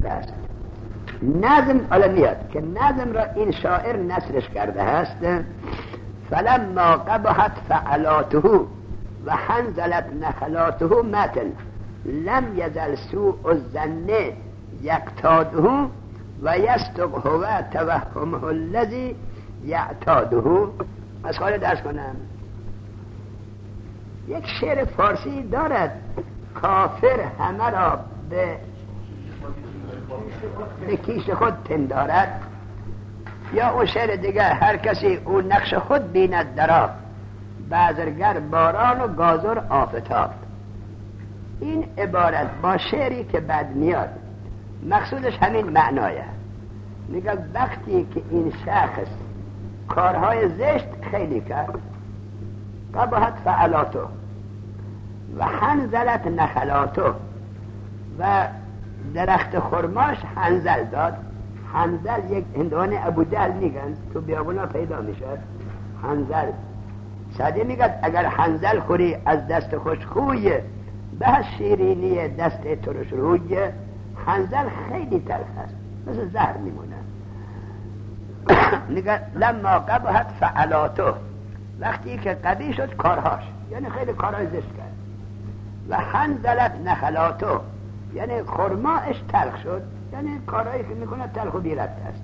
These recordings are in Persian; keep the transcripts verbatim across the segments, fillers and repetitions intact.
است. نظم حالا میاد که نظم را این شاعر نثرش کرده است. فلما قبحت فعلاته و حنزلت نخلاته مثل لم یزل سوء الظن یقتاده و یصدق هو توهمه الذی یعتاده. از خاله درس کنم. یک شعر فارسی دارد کافر همه را به به کیش خود پندارد، یا اون شعر دیگه هر کسی اون نقش خود بیند درا بازرگر باران و گازر آفتاب. این عبارت با شعری که بعد میاد مقصودش همین معنایه. میگه وقتی که این شخص کارهای زشت خیلی کرد، قبحت فعلاتو و حنزلت نخلاتو و درخت خرماش حنزل داد. حنزل یک هندوان ابودل میگن تو بیابونا پیدا میشه. حنزل ساده میگه اگر حنزل خوری از دست خوشخوی به شیرینی دست ترش روی، حنزل خیلی تلخ است مثل زهر میمونه. میگه لما قبحت فعلاتو، وقتی که قبیح شد کارهاش، یعنی خیلی کارهای زشت کرد. و حنزلت نخلاتو، یعنی خرماش تلخ شد، یعنی کارهایی که میکنه تلخ و بیرد است.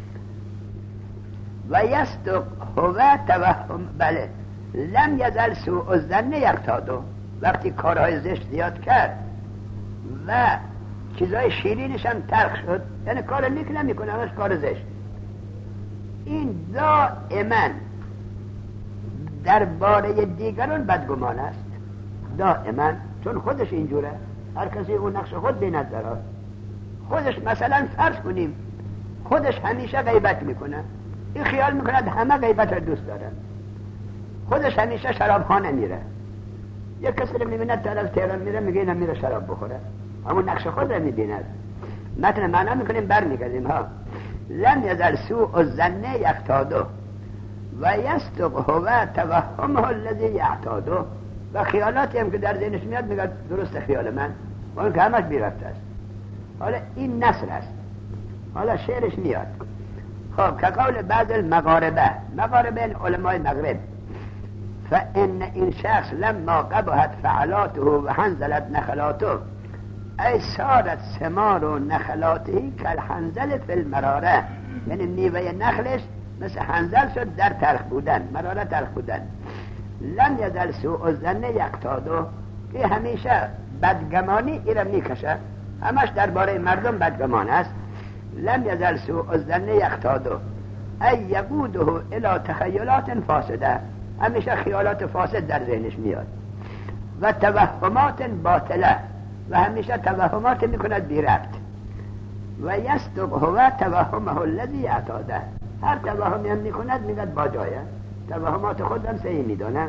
و یصدق هو توهم، بله لم یزل سوء الظن یقتادو، وقتی کارهای زشت زیاد کرد و چیزای شیرینش هم تلخ شد، یعنی کار نیک نمیکنه همش کار زشت. این دائما در باره دیگران بدگمان است، دائما، چون خودش اینجوره. هر کسی اون نقش خود بیند داره. خودش مثلا فرض کنیم خودش همیشه غیبت میکنه، این خیال میکند همه غیبت رو دوست دارن. خودش همیشه شرابخانه میره، یک کسی رو میبیند طرف تهران میره میگه اینم میره شراب بخوره، همون نقش خود رو میبیند. مثلا معنا میکنیم برمیگردیم ها. لم یزل سوء الظن یقتاده و یصدق هو توهمه الذی یعتاده، و خیالاتی هم که در ذهنش میاد میگه درست خیال من، اون که همش بیرفته است. حالا این نثر است. حالا شعرش میاد. خب که قول بعض المغاربه، مغاربه علمای مغرب، فان این شخص لما قبحت فعلاته و حنزلت نخلاته ای صارت ثمار و نخلاته کالحنزل فی المراره، یعنی میوه نخلش مثل حنزل شد در تلخ بودن، مراره تلخ بودن. لم یزل سوء الظن یقتاده، که همیشه بدگمانی ایرم میکشه، همش درباره مردم بدگمان است. لم یزل سوء الظن یقتاده ای یقوده الی تخیلات فاسده، همیشه خیالات فاسد در ذهنش میاد. و توهمات باطله، و همیشه توهمات میکند بی ربط. و یصدق هو توهمه الذی یعتاده، هر توهمی هم میکند میگد با جایه، توهمات خود هم صحیح میدونه.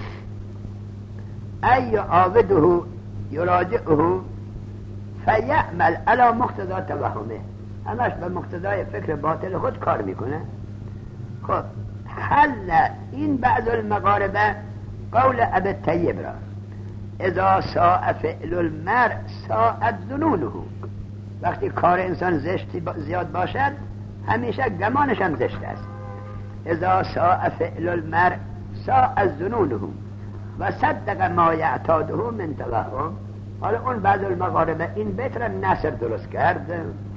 ای عابده یراجعه فیعمل علی مقتضا توهمه، همش به مقتضای فکر باطل خود کار میکنه. خب حل این بعض المغاربه قول ابی الطیب را اذا ساء فعل المرء ساءت ظنونه، وقتی کار انسان زشت زیاد باشد همیشه گمانش هم زشت است. اذا ساء فعل المرء ساءت ظنونه و صدق ما یعتاده من توهم. حالا اون بعض المغاربه این بیت را نثر درست کرد.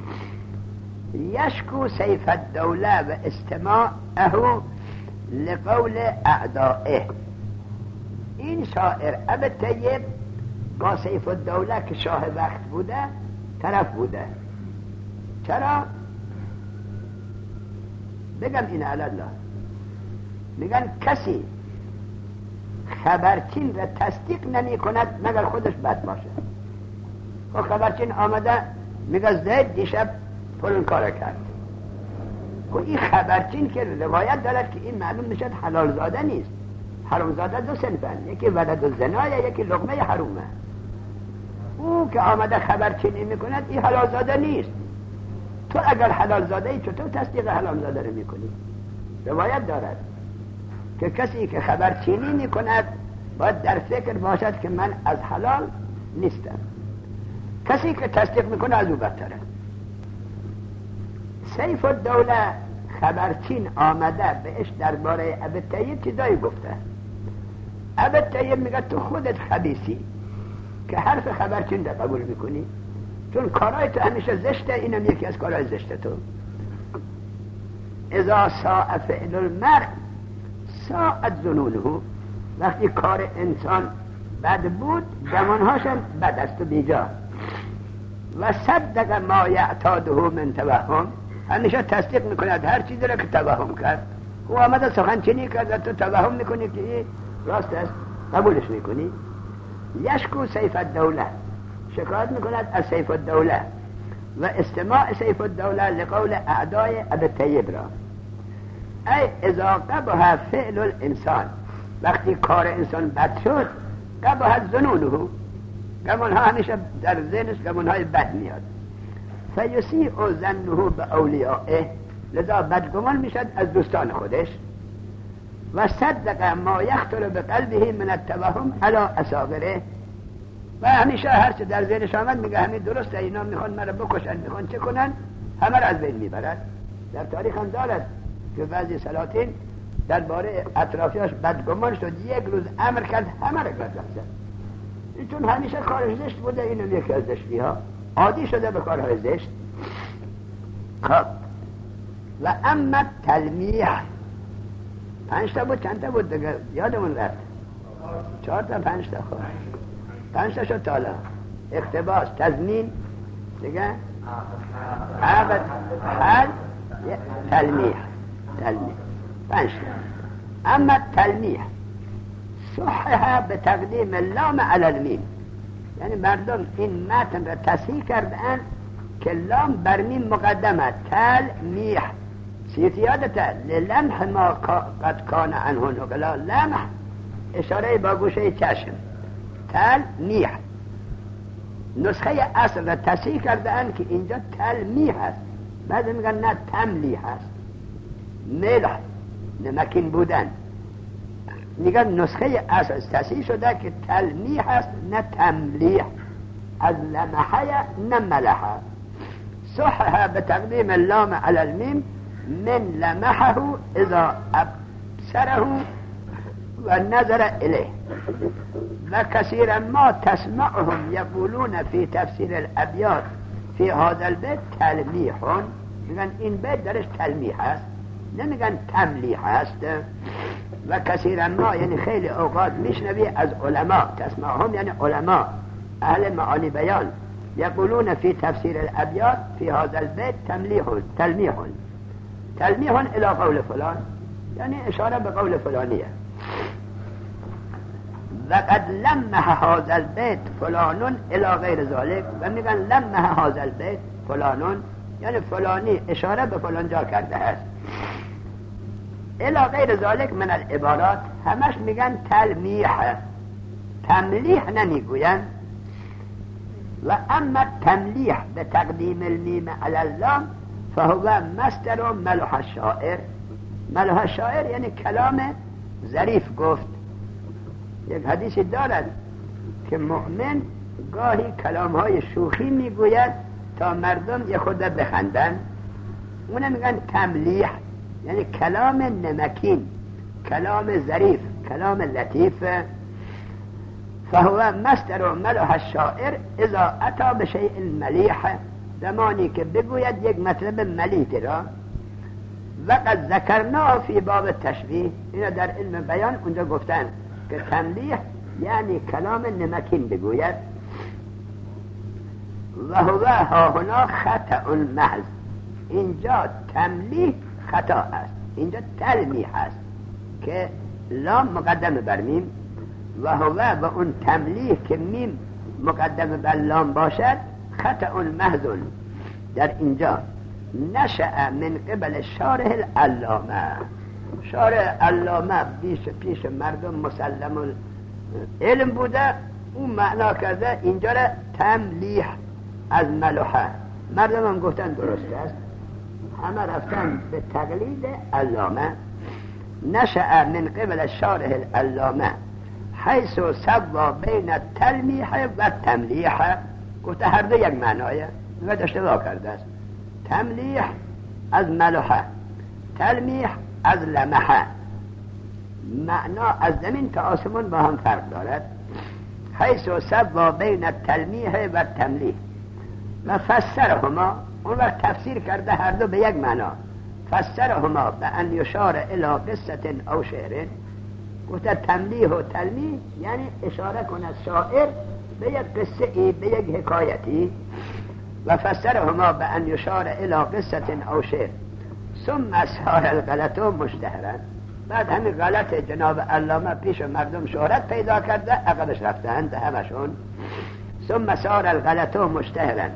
یشکو سیف الدوله و استماعه لقول اعدائه. این شاعر ابی الطیب با سیف الدوله که شاه وقت بوده طرف بوده. چرا؟ بگم این الله، میگن کسی خبرچین را تصدیق نمی کند مگر خودش بد باشه. خب خبرچین آمده میگه زید دیشب فلان کار کرد، خب این خبرچین که روایت دارد که این معلوم میشد حلال زاده نیست. حرام زاده دو صنفن، یکی ولد الزنا، یکی لقمه حرومه. او که آمده خبرچینی میکند این حلال زاده نیست. تو اگر حلال زاده ای چطور تصدیق حلال زاده رو میکنی؟ روایت دارد که کسی که خبرچینی میکند باید در فکر باشد که من از حلال نیستم. کسی که تصدیق میکنه از او بدتره. سیف الدوله خبرچین آمده بهش درباره ابی طیب چیزایی گفته. ابی طیب میگه تو خودت خبیثی که حرف خبرچین رو قبول میکنی، چون کارهای تو همیشه زشته، اینم یکی از کارهای زشته تو. اذا ساء فعل المرء ساءت ظنونه، وقتی کار انسان بد بود گمانهاشم بد است و بیجا. و صدق ما یعتاده من توهم، همیشه تصدیق میکند هر چیزی را که توهم کرد. او آمده سخنچینی کرد تو توهم میکنی که این راست است، قبولش میکنی. یشکو سیف الدوله، شکایت میکند از سیف الدوله و استماع سیف الدوله لقول اعدای ابی طیب را. ای اذا قبح فعل الانسان، وقتی کار انسان بد شد قبح ظنونه، گمانها همیشه در ذهنش گمانهای بد میاد. فیسیء ظنه به اولیائه، لذا بدگمان میشد از دوستان خودش. و صدق ما یخطر به قلبه من التوهم علی اصاغره، و همیشه هر چه در ذهنش آمد میگه همین درسته، اینا میخوان مرا بکشن، میخوان چه کنن، همه را از بین میبرد. در تاریخ هم دارد که بعضی سلاطین درباره اطرافیاش بدگمان شد، یک روز امر کرد همه را گردن زد، چون همیشه کارش زشت بوده. اینم یکی از زشتی ها، عادی شده به کارهای زشت. خب و اما تلمیح، پنج تا بود چند تا بود دیگه یادمون رفت، چهار تا پنج تا. خب پنج تا شد تالا. اقتباس، تضمین دیگه، عقد، حل، تلمیح. تلمیح پنج تا. اما تلمیح صحها به تقدیم لام علی المیم، یعنی مردم این متن را تصحیح کردن که لام بر میم مقدمه. تلمیح سیت یادته، للمح ما قد کان عنه نقلا، لمح اشاره با گوشه چشم. تلمیح نسخه اصل را تصحیح کردن که اینجا تلمیح هست، بعد میگن نه تملیح هست، ملح نمکین بودن. میگن نسخه اصل تصحیح شده که تلمیح هست نه تملیح، از لمحه نه ملحه. صحها به تقدیم اللام علی المیم من لمحه اذا ابصره و نظر الیه. و کثیرا ما تسمعهم یقولون فی تفسیر الابیات فی هذا البیت تلمیح، میگن این بیت درش تلمیح هست، نمیگن تملیح هست. و کثیرا ما یعنی خیلی اوقات میشنوی از علما، تسمعهم یعنی علما اهل معانی بیان، یقولون فی تفسیر الابیات فی هذا البیت تملیح، تلمیح، تلمیح الی قول فلان، یعنی اشاره به قول فلانیه. و قد لمح هذا البیت فلانون الی غیر ذلك، و میگن لمح هذا البیت فلانون یعنی فلانی اشاره به فلان جا کرده است. الی غیر ذلك من العبارات، همش میگن تلمیح، تملیح نمیگوین. و اما تملیح به تقدیم المیم علی اللام فهو مصدر ملح الشاعر. ملح الشاعر یعنی کلام ظریف گفت. یک حدیثی دارد که مؤمن گاهی کلامهای شوخی میگوید تا مردم یه خود بخندن، اونه میگن تملیح، یعنی کلام نمکین، کلام ظریف، کلام لطیف. فهو مصدر ملح الشاعر اذا اتا بشیء ملیح، زمانی که بگوید یک مطلب ملیح را. وقد ذکرنا فی باب تشبیه، اینا در علم بیان اونجا گفتن که تملیح یعنی کلام نمکین بگوید. و هو ها هنا خطأ محض، اینجا تملیح خطا است، اینجا تلمیح است که لام مقدم بر میم. و هو و اون تملیح که میم مقدم بر لام باشد خطأ محض در اینجا. نشأ من قبل شارح العلامه، شارح علامه پیش پیش مردم مسلم علم بوده، اون معنا کرده اینجا را تملیح از ملوحه. مردم هم گفتن درست است، همه رفتن به تقلید علامه. نشأ من قبل شارح العلامه حیث سوا بین التلمیح و تملیح، گفته هر دو یک معنایه، و اشتباه کرده است. تملیح از ملحه، تلمیح از لمحه. معنا از زمین تا آسمان با هم فرق دارد. حیث سوا بین التلمیح و تملیح و فسرهما، اون وقت تفسیر کرده هر دو به یک معنا. فسرهما به ان یشار الی قصه او شعر، گفته تملیح و تلمیح یعنی اشاره کند شاعر به یک قصه ای، به یک حکایتی. و فسرهما به ان یشار الی قصه او شعر ثم سار الغلط مشتهرا. بعد همین غلط جناب علامه پیش مردم شهرت پیدا کرده، عقبش رفتند همشون. ثم سار الغلط مشتهرا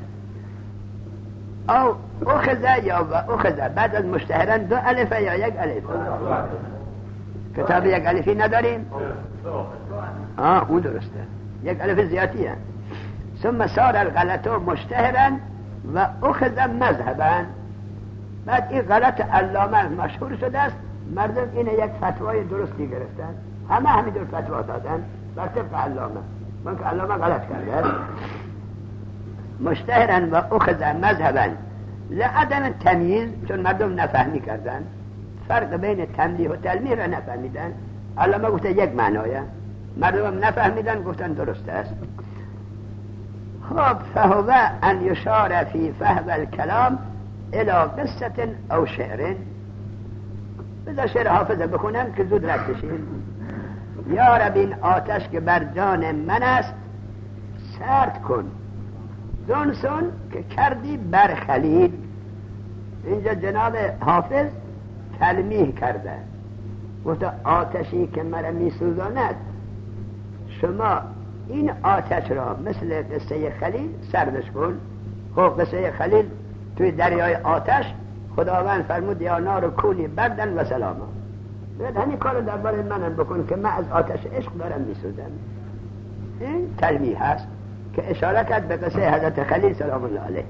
او اخذ یا و اخذ، بعد از مشتهرا دو الفه یا یک الف؟ کتاب یک الفی نداریم؟ آه اون درسته، یک الف زیادیه. ثم سار الغلط مشتهرا و اخذ مذهبا. بعد این غلط علامه مشهور شده است، مردم این یک فتوای درستی گرفتن، همه همینطور فتوا دادن بر طبق علامه، من که علامه غلط کرده است. مشتهرا و اخذ مذهبا لعدم تمییز، چون مردم نفهمی کردن، فرق بین تملیح و تلمیح را نفهمیدن. علامه گفته یک معنایه، مردم نفهمیدن گفتن درست است. خب فهو ان یشار فی فهم الکلام الى قصه او شعر. بذار شعر حافظه بخونم که زود رد بشین. یا رب این آتش که بر جان من است سرد کن، زنسون که کردی بر خلیل. اینجا جناب حافظ تلمیح کرده، گفته آتشی که مرا می سوزاند، شما این آتش را مثل قصه خلیل سردش کن. خب قصه خلیل توی دریای آتش خداوند فرمود یا نار کونی بردن و سلاما. باید همین کار درباره منم بکن که من از آتش عشق دارم می سوزم. این تلمیح هست که اشاره کرد به قصه حضرت خلیل سلام الله علیه.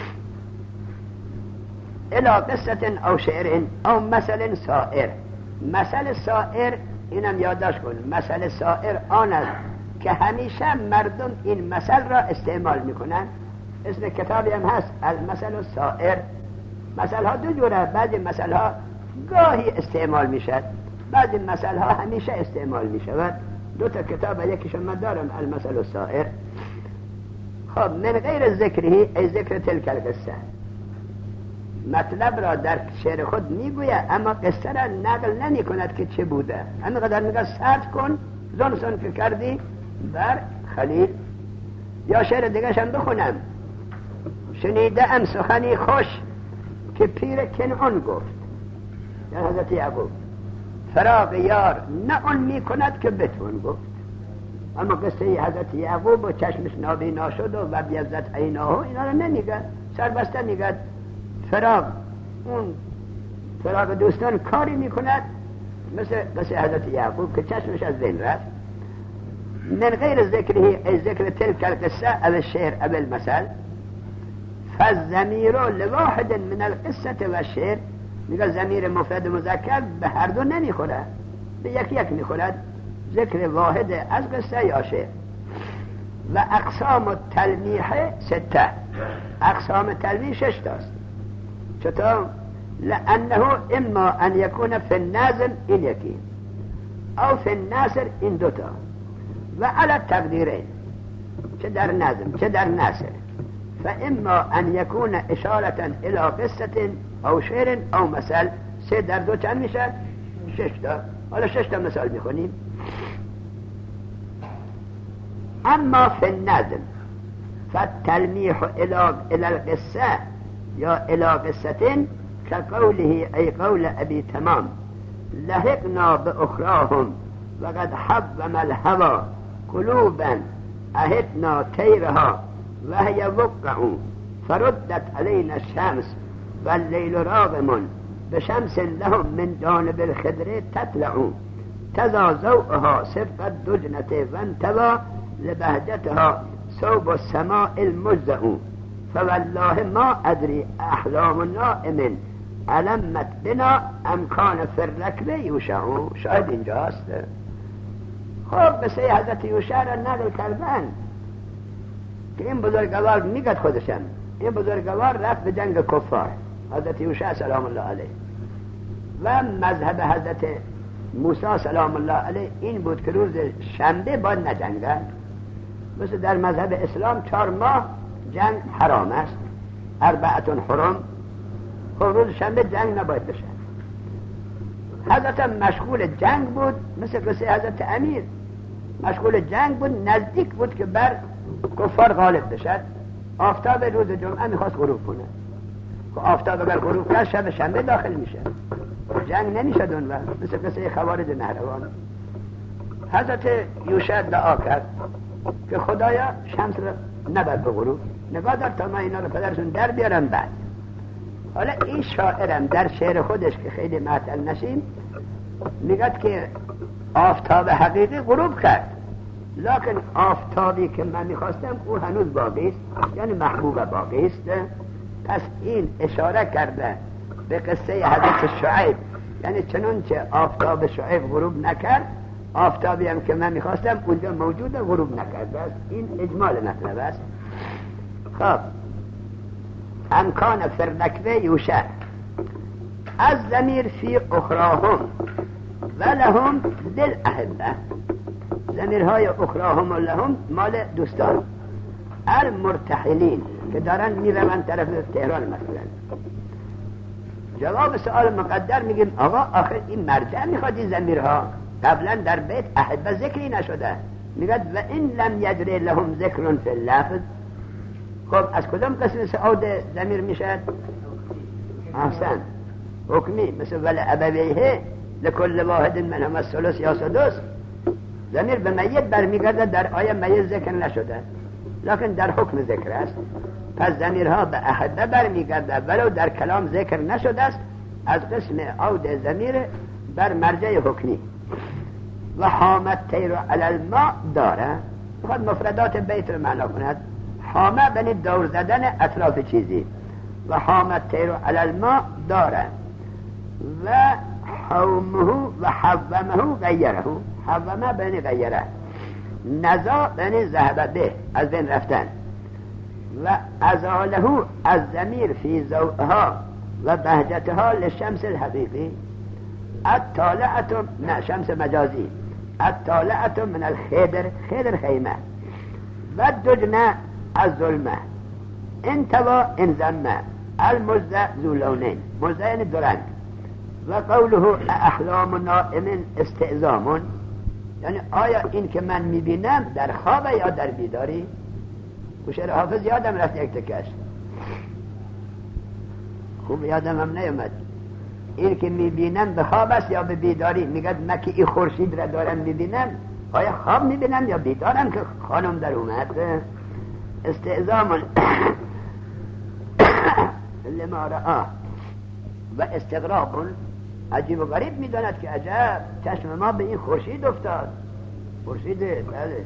الى قصه او شعر او مثل سائر. مثل سائر اینم یادداشت کن، مثل سائر آن است که همیشه مردم این مثل را استعمال میکنن. اسم کتابی هم هست المثل السائر. مثل ها دو جوره، بعضی مثل ها گاهی استعمال میشد، بعضی مثل ها همیشه استعمال میشود. دو تا کتاب، یکیش من دارم المثل السائر. خب من غیر ذکری ای ذکر تلک القصه، مطلب را در شعر خود میگوید اما قصه را نقل نمی کند که چه بوده. همینقدر میگه سرد کن زنسون که کردی بر خلیل. یا شعر دیگه شم بخونم. شنیده ام سخنی خوش که پیر کنعان گفت، یا حضرت یعقوب، فراق یار نه آن می کند که بتون گفت. اما قصه حضرت یعقوب و چشمش نابینا شد و و بیزت عیناه اینا رو نمیگه، سربسته میگه فراق، اون فراق دوستان کاری میکند مثل قصه حضرت یعقوب که چشمش از بین رفت. من غیر ذکره ای ذکر تلک القصه او الشعر او المثل فالضمیر لواحد من القصه و الشعر. میگه ضمیر مفرد مذکر به هر دو نمیخوره، به یک یک میخورد، ذکر واحد از قصه یا شعر. و اقسام التلمیح سته، اقسام تلمیح شش تاست. چطور؟ لانه اما ان یکون فی النظم این یکی او فی النثر این دوتا و علی التقدیرین، چه در نظم چه در نثر. فاما ان یکون اشارة الى قصة او شعر او مثل. سه در دو چند میشه؟ شش تا. حالا شش تا مثال میخونیم. اما فی النظم فالتلمیح الى القصه یا الى قصة كقوله ای قول ابی تمام لحقنا باخراهم وقد حبم الهوى قلوبا اهدنا تیرها وهي وقع فردت علينا الشمس والليل راغم بشمس لهم من جانب الخضر تطلع تزا ضوءها صفق الدجنة وانتوى لبهجتها صوب السماء المجزع فوالله ما ادري احلام نائم علمت بنا ام کان فی الرکب یوشع. شاید اینجاست. خب قصه حضرت یوشع را نقل کردن که این بزرگوار میگد خودشم، این بزرگوار رفت به جنگ کفار، حضرت یوشع سلام الله علیه و مذهب حضرت موسی سلام الله علیه این بود که روز شنبه باید نجنگن. مثل در مذهب اسلام چهار ماه جنگ حرام است، اربعتون حرم، خب روز شنبه جنگ نباید بشه. حضرت مشغول جنگ بود، مثل قصه حضرت امیر مشغول جنگ بود، نزدیک بود که بر کفار غالب بشد. آفتاب روز جمعه میخواست غروب کنه، که آفتاب اگر غروب کرد شب شنبه داخل میشه، جنگ نمیشد اون وقت، مثل قصه خوارج نهروان. حضرت یوشع دعا کرد که خدایا شمس رو نبر به غروب، نگاه دار تا ما اینا رو پدرشون در بیارم. بعد حالا این شاعرم در شعر خودش که خیلی معطل نشیم میگد که آفتاب حقیقی غروب کرد، لکن آفتابی که من میخواستم او هنوز باقی است، یعنی محبوب باقی است. پس این اشاره کرده به قصه حضرت شعیب، یعنی چنون که آفتاب شعیب غروب نکرد، آفتابی هم که من میخواستم اونجا موجود غروب نکرده است. این اجمال مطلب است. خب امکان فرنکوه یوشع از ضمیر فی اخراهم و لهم دل احبه، ضمیرهای اخراهم و لهم مال دوستان المرتحلین که دارن میروند طرف تهران. مثلا جواب سؤال مقدر میگیم آقا آخر این مرجع میخواد این ضمیرها، قبلا در بیت احبه ذکری نشده، میگد و این لم یجری لهم ذکر فی اللفظ. خب از کدام قسم سعود ضمیر میشد؟ احسن، حکمی، مثل ولی ابویه لکل واحد منهم الثلث یا سدس. ضمیر به میت برمیگرده، در آیه میت ذکر نشده لکن در حکم ذکر است. پس ضمیرها به احده برمیگرده ولو در کلام ذکر نشده است، از قسم عود ضمیر بر مرجع حکمی. و حامت تیر علی الماء داره، خود مفردات بیت رو معنا کند. حامه بنی دور زدن اطراف چیزی، و حامت تیر علی الماء داره. و حومه و حومه غیره، حومه بنی غیره، نزا بنی ذهب به از بین رفتن. و ازاله از ضمیر فی ضوءها و بهجتها لشمس الحقیقی. الطالعت نه شمس مجازی، الطالعت من الخیدر، خیدر خیمه. و دجنه از ظلمه، انتوا انزمه، المزده زولونین، مزده یعنی درنگ. و قوله احلام نائم استعزامون، یعنی آیا این که من میبینم در خواب یا در بیداری؟ شعر حافظ یادم رفت یک تکش، خوب یادم هم نیامد. این که میبینم به خواب است یا به بیداری؟ میگد من که این خورشید را دارم میبینم، آیا خواب میبینم یا بیدارم که خانم در اومد؟ استعزامون لما رآه و استغرابون، عجیب و غریب میداند که عجب چشم ما به این خورشید افتاد. خورشید بله.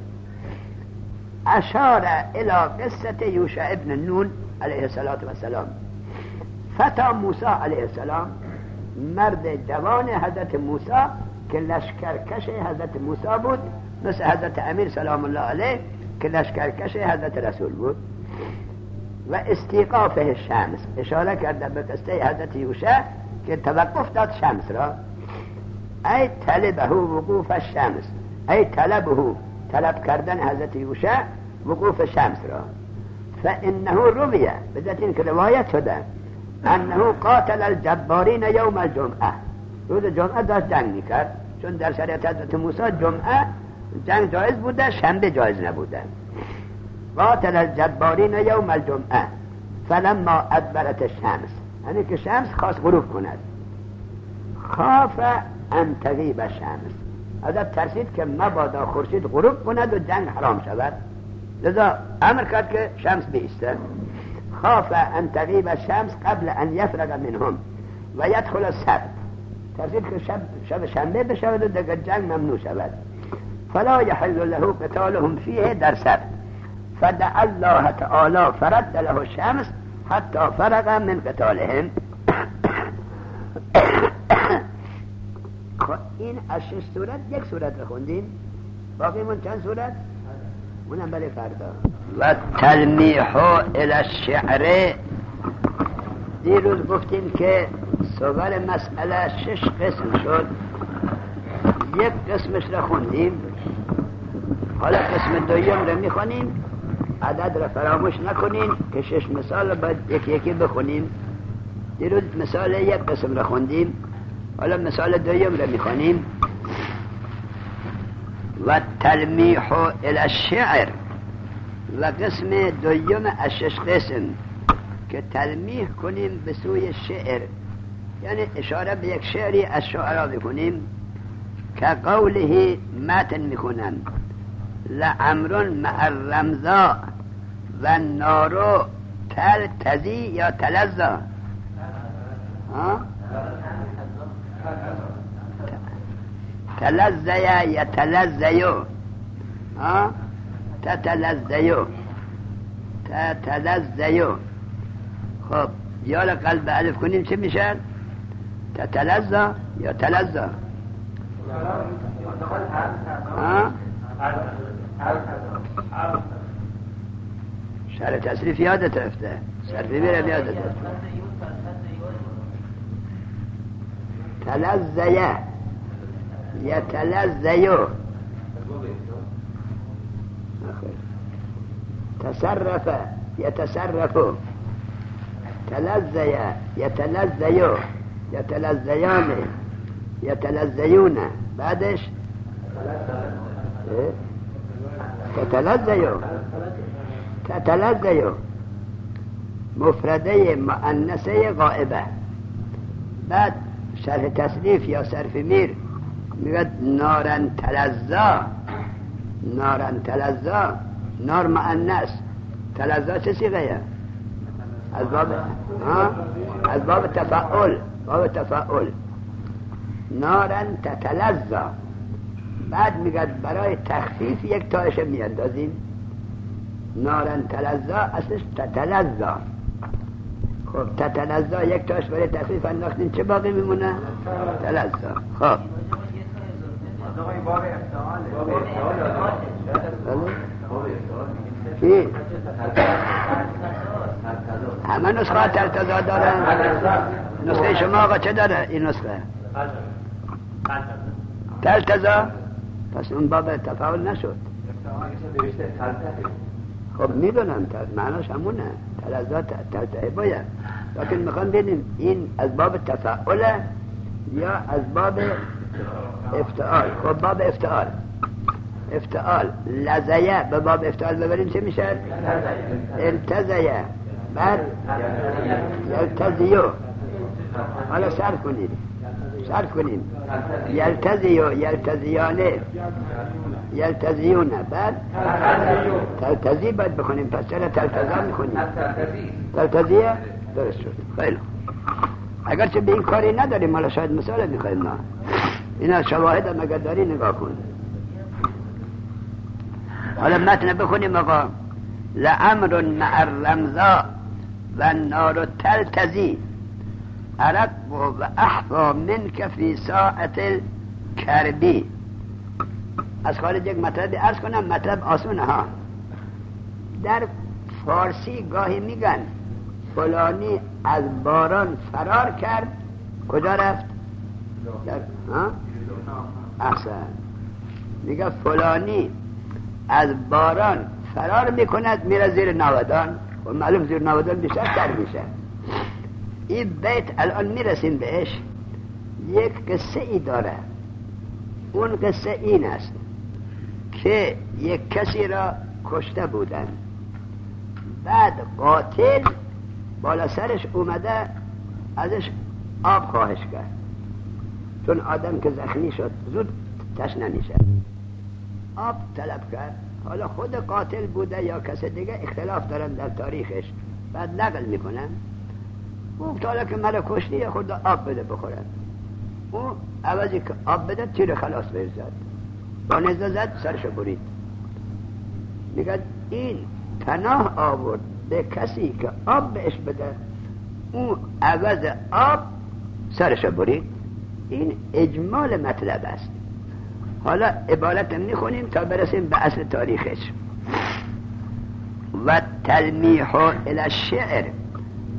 اشار الى قصه یوشع ابن نون علیه السلام. فتا موسی علیه السلام، مرد جوان حضرت موسی که لشکرکش حضرت موسی بود، مثل حضرت امیر سلام الله علیه که لشکرکش حضرت رسول بود. و استیقافه شمس، اشاره کرده به قصه حضرت یوشع که توقف داد شمس را. ای طلبه وقوف الشمس، ای طلبه طلب کردن حضرت یوشع وقوف شمس را. فانه رویه، بذات این که روایت شده، انه قاتل الجبارین یوم الجمعه، روز جمعه داشت جنگ میکرد، چون در شریعت حضرت موسی جمعه جنگ جایز بوده، شنبه جایز نبوده. قاتل الجبارین یوم الجمعه فلما ادبرت الشمس، یعنی که شمس خواست غروب کند. خاف ان تغیب الشمس، حضرت ترسید که مبادا خورشید غروب کند و جنگ حرام شود، لذا امر کرد که شمس بیسته. خاف ان تغیب الشمس قبل ان یفرغ منهم و یدخل السبت، ترسید که شب شب شنبه بشود و دیگر جنگ ممنوع شود. فلا یحل له قتالهم فیه در سبت، فدعا الله تعالی فرد له الشمس حتی فرغ من قتالهم. این از شش صورت یک صورت رو خوندیم، باقی من چند صورت؟ اونم برای فردا. و تلمیح الى الشعر دیروز گفتیم که صور مسئله شش قسم شد. یک قسمش را خوندیم، حالا قسم دویم را میخونیم. عدد را فراموش نکنین که شش مثال را باید یکی یکی بخونیم. دیروز مثال یک قسم را خوندیم، حالا مثال دویم را میخونیم. و تلمیح الى الشعر، و قسم دویم از شش قسم که تلمیح کنیم به سوی شعر، یعنی اشاره به یک شعری از شعرا بکنیم. که قوله متن میکنن لعمر مع الرمزا و نارو تلتزی یا تلزا. تلزیا یا تلزیو، تتلزیو تتلزیو. خب یا قلب الف کنیم چه میشه؟ تتلزا یا تلزا. شرح تصریف یادت رفته، صرفی بیرم یادت رفته. تلزیه یتلزیو، تصرف یتصرفو، تلزیه یتلزیو یتلزیان یتلزیون. بعدش تتلزیو تتلزیو مفرده مؤنثه غائبه. بعد شرح تصریف یا صرف میر میگه نارن تلزا، نارن تلزا، نار مؤنث، تلزا چه صیغه؟ از باب ها از باب تفاعل، باب تفاعل. نارن تتلزا. بعد میگه برای تخفیف یک تایش میاندازیم. نارن تلزا اصلش تتلزا. خب تتلزا یک تایش برای تخفیف انداختیم، چه باقی میمونه؟ تلزا. خب چی؟ همه نسخه تلتزا دارن. نسخه شما آقا چه داره این نسخه؟ تلتزا. پس اون باب تفاعل نشد. خب میدونم معناش همونه، تلزا تلتزا باید، لیکن میخوام ببینیم این از باب تفاعله یا از باب افتعال. خب باب افتعال، افتعال لزیه به باب افتعال ببریم چه میشه؟ التزیه. بعد یلتزیو. حالا صرف کنید، صرف کنیم. یلتزیو یلتزیانه یلتزیونه. بعد تلتزی باید بخونیم. پس چرا تلتزا میخونیم؟ تلتزیه درست شد. خیلی اگرچه به این کاری نداریم، حالا شاید مثال میخوایم ما اینا شواهد هم اگر داری نگاه کن. حالا متن بخونیم آقا. لعمر مع الرمزا و النار تلتزی عرق و احفا منک فی ساعت الکربی. از خارج یک مطلب عرض کنم، مطلب آسونه ها. در فارسی گاهی میگن فلانی از باران فرار کرد. کجا رفت؟ در ها؟ احسن. میگه فلانی از باران فرار میکند میره زیر ناودان. و معلوم زیر ناودان بیشتر تر میشه. این بیت الان میرسیم بهش. یک قصه ای داره. اون قصه این است که یک کسی را کشته بودن، بعد قاتل بالا سرش اومده ازش آب خواهش کرد، چون آدم که زخمی شد زود تشنه میشه. آب طلب کرد. حالا خود قاتل بوده یا کس دیگه اختلاف دارن در تاریخش، بعد نقل میکنن. او حالا که مرا کشتی خود آب بده بخورن. او عوضی که آب بده تیر خلاص برزد، با نزده زد سرش برید. میگه این پناه آورد به کسی که آب بهش بده، او عوض آب سرش برید. این اجمال مطلب است. حالا عبارت میخونیم تا برسیم به اصل تاریخش. و تلمیح الی الشعر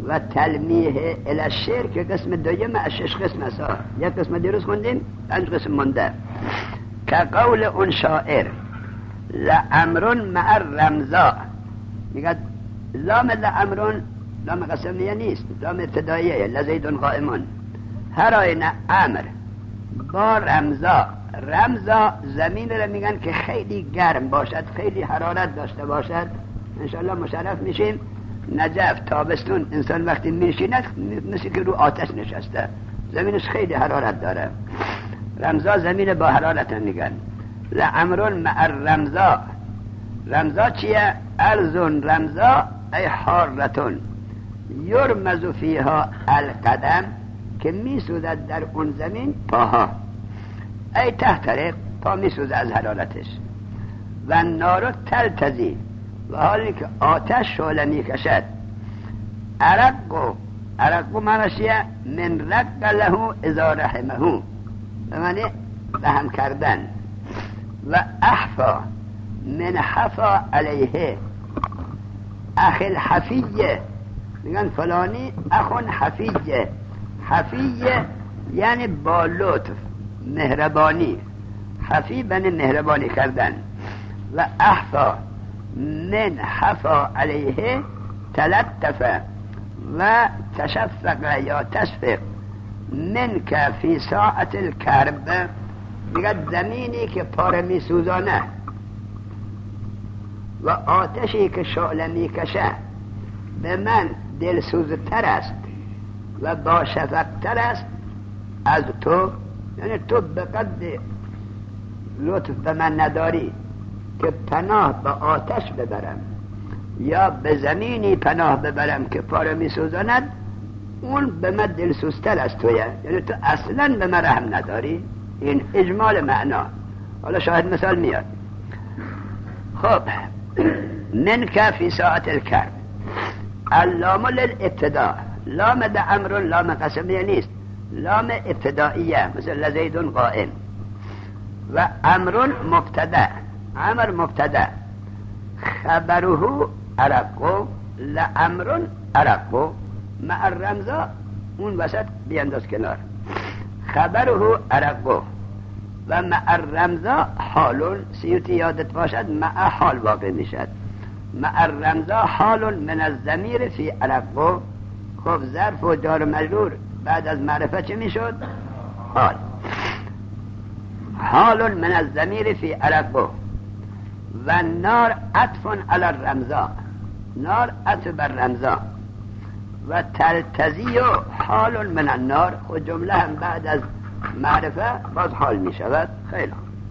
و تلمیه الاشیر که قسم دویم از شش قسم است. یک قسم دیروز خوندیم، پنج قسم مونده. که قول اون شاعر لامرون مع الرمزا، میگه لام لامرون لام قسمیه نیست، لام ابتداییه، لزیدون قائمون. هر آینه امر با رمزا، رمزا زمین رو میگن که خیلی گرم باشد، خیلی حرارت داشته باشد. انشالله مشرف میشیم. نجف تابستون انسان وقتی میشیند مثل که رو آتش نشسته، زمینش خیلی حرارت داره. رمزا زمین با حرارت میگن. لامرون مع الرمزا، رمزا چیه؟ ارزون رمزا ای حارتون یرمز فیها القدم، که میسوزد در اون زمین پاها. ای تحترق، پا میسوزه از حرارتش. و نارو تلتزی، و حالی که آتش شعله میکشد. عرقو، عرقو معنیشه من رق له اذا رحمه، معنی رحم کردن. و احفا من حفا علیه، اخل حفیه، میگن فلانی اخون حفیه. حفیه یعنی با لطف، مهربانی. حفی بنی مهربانی کردن. و احفا من حفا علیه تلطفه و تشفق یا تشفق من که فی ساعت الکرب، میگه زمینی که پاره می سوزانه و آتشی که شعله می کشه به من دلسوزتر است و با شفقتر است از تو. یعنی تو به قد لطف به من نداری که پناه به آتش ببرم یا به زمینی پناه ببرم که پاره می سوزاند، اون به من دلسوزتر از تویه. یعنی تو اصلا به من رحم نداری. این اجمال معنا. حالا شاهد مثال میاد. خب من که فی ساعت الکرب، اللام للابتداء، لام ده امر، لام قسمیه نیست، لام ابتدائیه، مثل لزیدون قائم. و امر مبتدا، امر مبتدا، خبره عرقو، لامر عرقو مع الرمزا اون وسط بیانداز کنار. خبره عرقو و مع الرمزا حالون، سیوتی یادت باشد مع حال واقع میشد. مع الرمزا حال من الضمیر فی عرقو. خب ظرف و جار مجرور بعد از معرفه چه میشد؟ حال. حال من الضمیر فی عرقو. و نار عطف علی الرمزا، نار عطف بر رمزا. و تلتزی حال من النار، خود جمله هم بعد از معرفه باز حال می شود. خیلی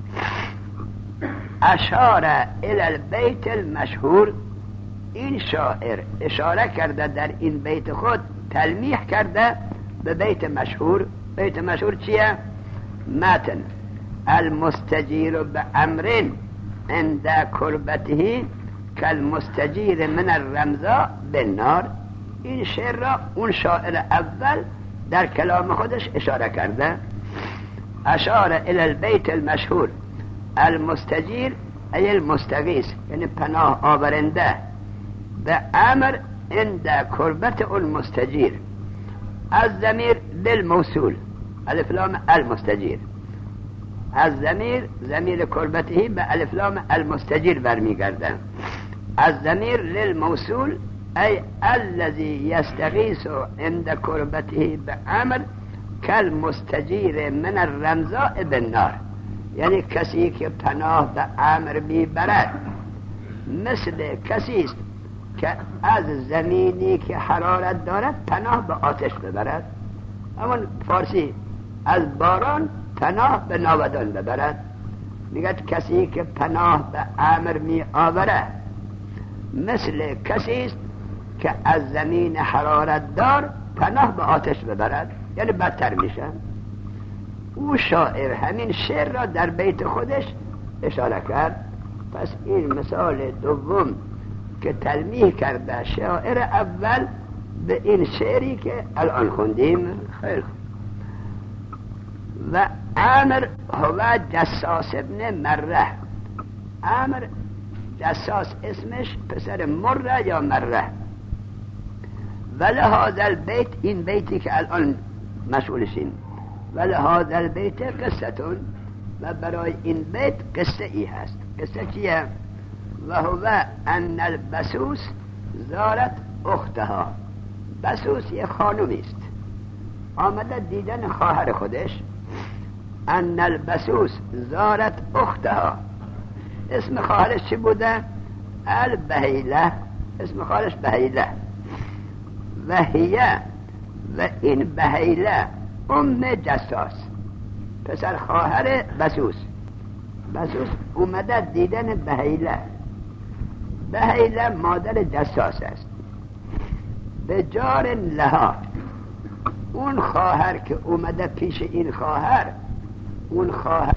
اشار الی البیت المشهور، این شاعر اشاره کرده در این بیت خود، تلمیح کرده به بیت مشهور. بیت مشهور چیه؟ متن المستجیر بامر عند کربته کالمستجیر من الرمزا بالنار. این شعر را اون شاعر اول در کلام خودش اشاره کرده. اشار الی البیت المشهور، المستجیر ای المستغیث، یعنی پناه آورنده، به امر عند کربت المستجیر. از ضمیر للموصول، الف لام المستجیر، از ضمیر ضمیر کربته به الف لام المستجیر برمیگرده. از ضمیر للموصول ای الذی یستغیث عند کربته به امر کالمستجیر من الرمزا بالنار، یعنی کسی که پناه به امر میبرد مثل کسی است که از زمینی که حرارت دارد پناه به آتش ببرد. همون فارسی از باران پناه به ناودان ببرد. میگد کسی که پناه به امر می آورد مثل کسی است که از زمین حرارت دار پناه به آتش ببرد، یعنی بدتر میشه. او شاعر همین شعر را در بیت خودش اشاره کرد. پس این مثال دوم که تلمیح کرده شاعر اول به این شعری که الان خوندیم. خیلی و عامر هو جساس ابن مره. عامر جساس اسمش پسر مره یا مره. ولهذا البیت، این بیتی که الان مشغولشین، ولهذا البیت قصتون، و برای این بیت قصه ای هست. قصه چیه؟ و هو ان البسوس زارت اختها. بسوس یه خانومی است، آمده دیدن خواهر خودش. ان البسوس زارت اختها، اسم خواهرش چی بوده؟ البهیله، اسم خواهرش بهیله. و هیه، و این بهیله ام جساس، پسر خواهر بسوس. بسوس اومده دیدن بهیله. بهیله مادر جساس است. به جار لها، اون خواهر که اومده پیش این خواهر، اون خواهر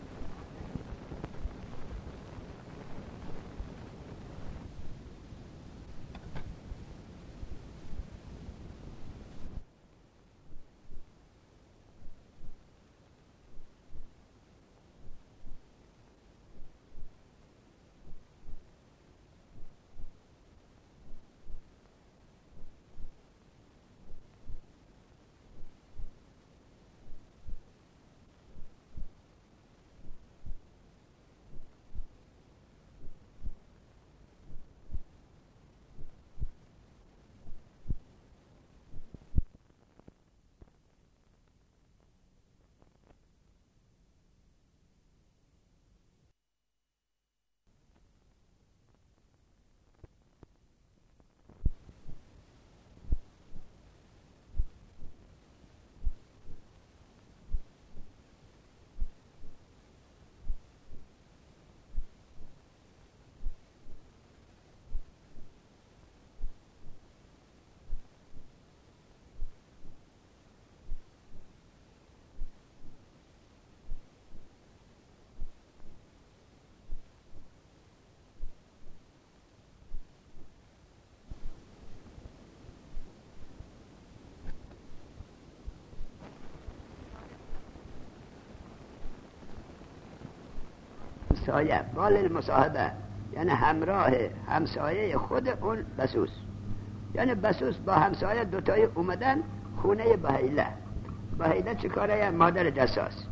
همسایه، بال المصاحبه، یعنی همراه همسایه خود اون بسوس. یعنی بسوس با همسایه دوتایی اومدن خونه بهیله. بهیله چه کاره؟ مادر جساس.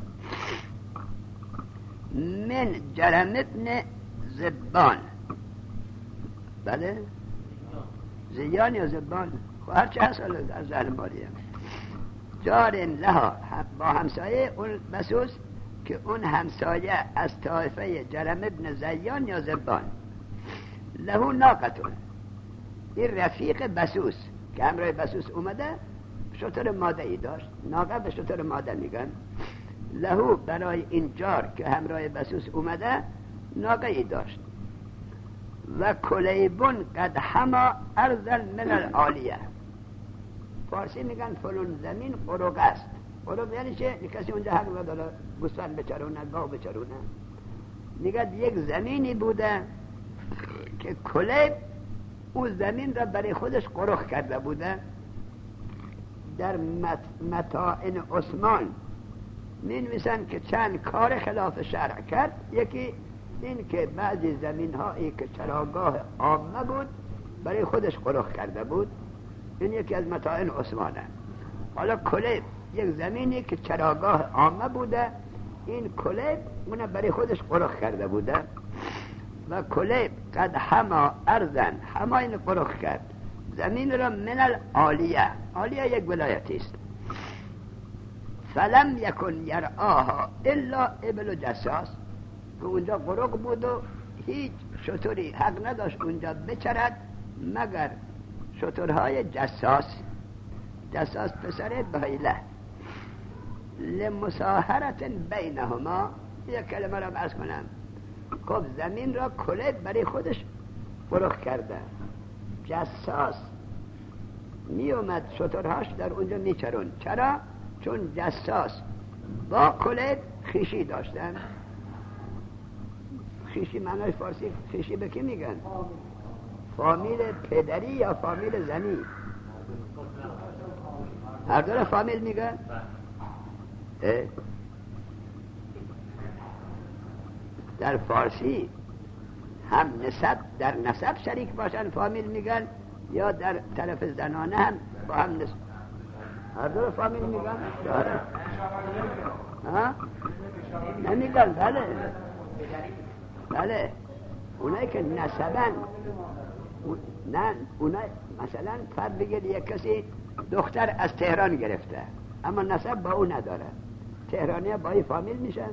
من جرم ابن زبان، بله زیان یا زبان، هر چه هست از ذهن باریه. جار لها، با همسایه اون بسوس که اون همسایه از طایفه جرم ابن زیان یا زبان. لهو ناقتون، این رفیق بسوس که همراه بسوس اومده شتر ماده ای داشت. ناقه به شتر ماده میگن. لهو برای این جار که همراه بسوس اومده ناقه ای داشت. و کلیبون قد هما ارضا من العالیه، فارسی میگن فلون زمین قرق است. قرق یعنی چه؟ کسی اونجا حق نداره بستان بچرونه، گاو بچرونه. میگه یک زمینی بوده که کلیب اون زمین را برای خودش قرق کرده بوده. در متاعن عثمان می نویسن که چند کار خلاف شرع کرد. یکی این که بعضی زمین هایی که چراگاه عامه بود برای خودش قرق کرده بود. این یکی از متاعن عثمانه. حالا کلیب یک زمینی که چراگاه عامه بوده، این کلیب اونه برای خودش قرق کرده بوده. و کلیب قد هما ارزن، هما این قرق کرد زمین را من العالیه. عالیه یک ولایتی است. فلم یکن یرعاها الا ابل و جساس، که اونجا قرق بود و هیچ شتری حق نداشت اونجا بچرد مگر شترهای جساس. جساس پسر بهیله. لمساهرت بینهما، یک کلمه را برس کنم. خب زمین را کلیب برای خودش قرق کرده. جساس می اومد شترهاش در اونجا می چرون. چرا؟ چون جساس با کلیب خیشی داشتن. خیشی معنای فارسی خیشی به کی میگن؟ فامیل پدری یا فامیل زنی؟ هر دو فامیل میگن؟ در فارسی هم نسب در نسب شریک باشن فامیل میگن، یا در طرف زنانه هم با هم نسبت هر دو فامیل میگن داره ها نمیگن بله بله اونایی که نسبن نه اونای مثلا فرد بگید یک کسی دختر از تهران گرفته اما نسب با او نداره تهرانی ها با این فامیل میشن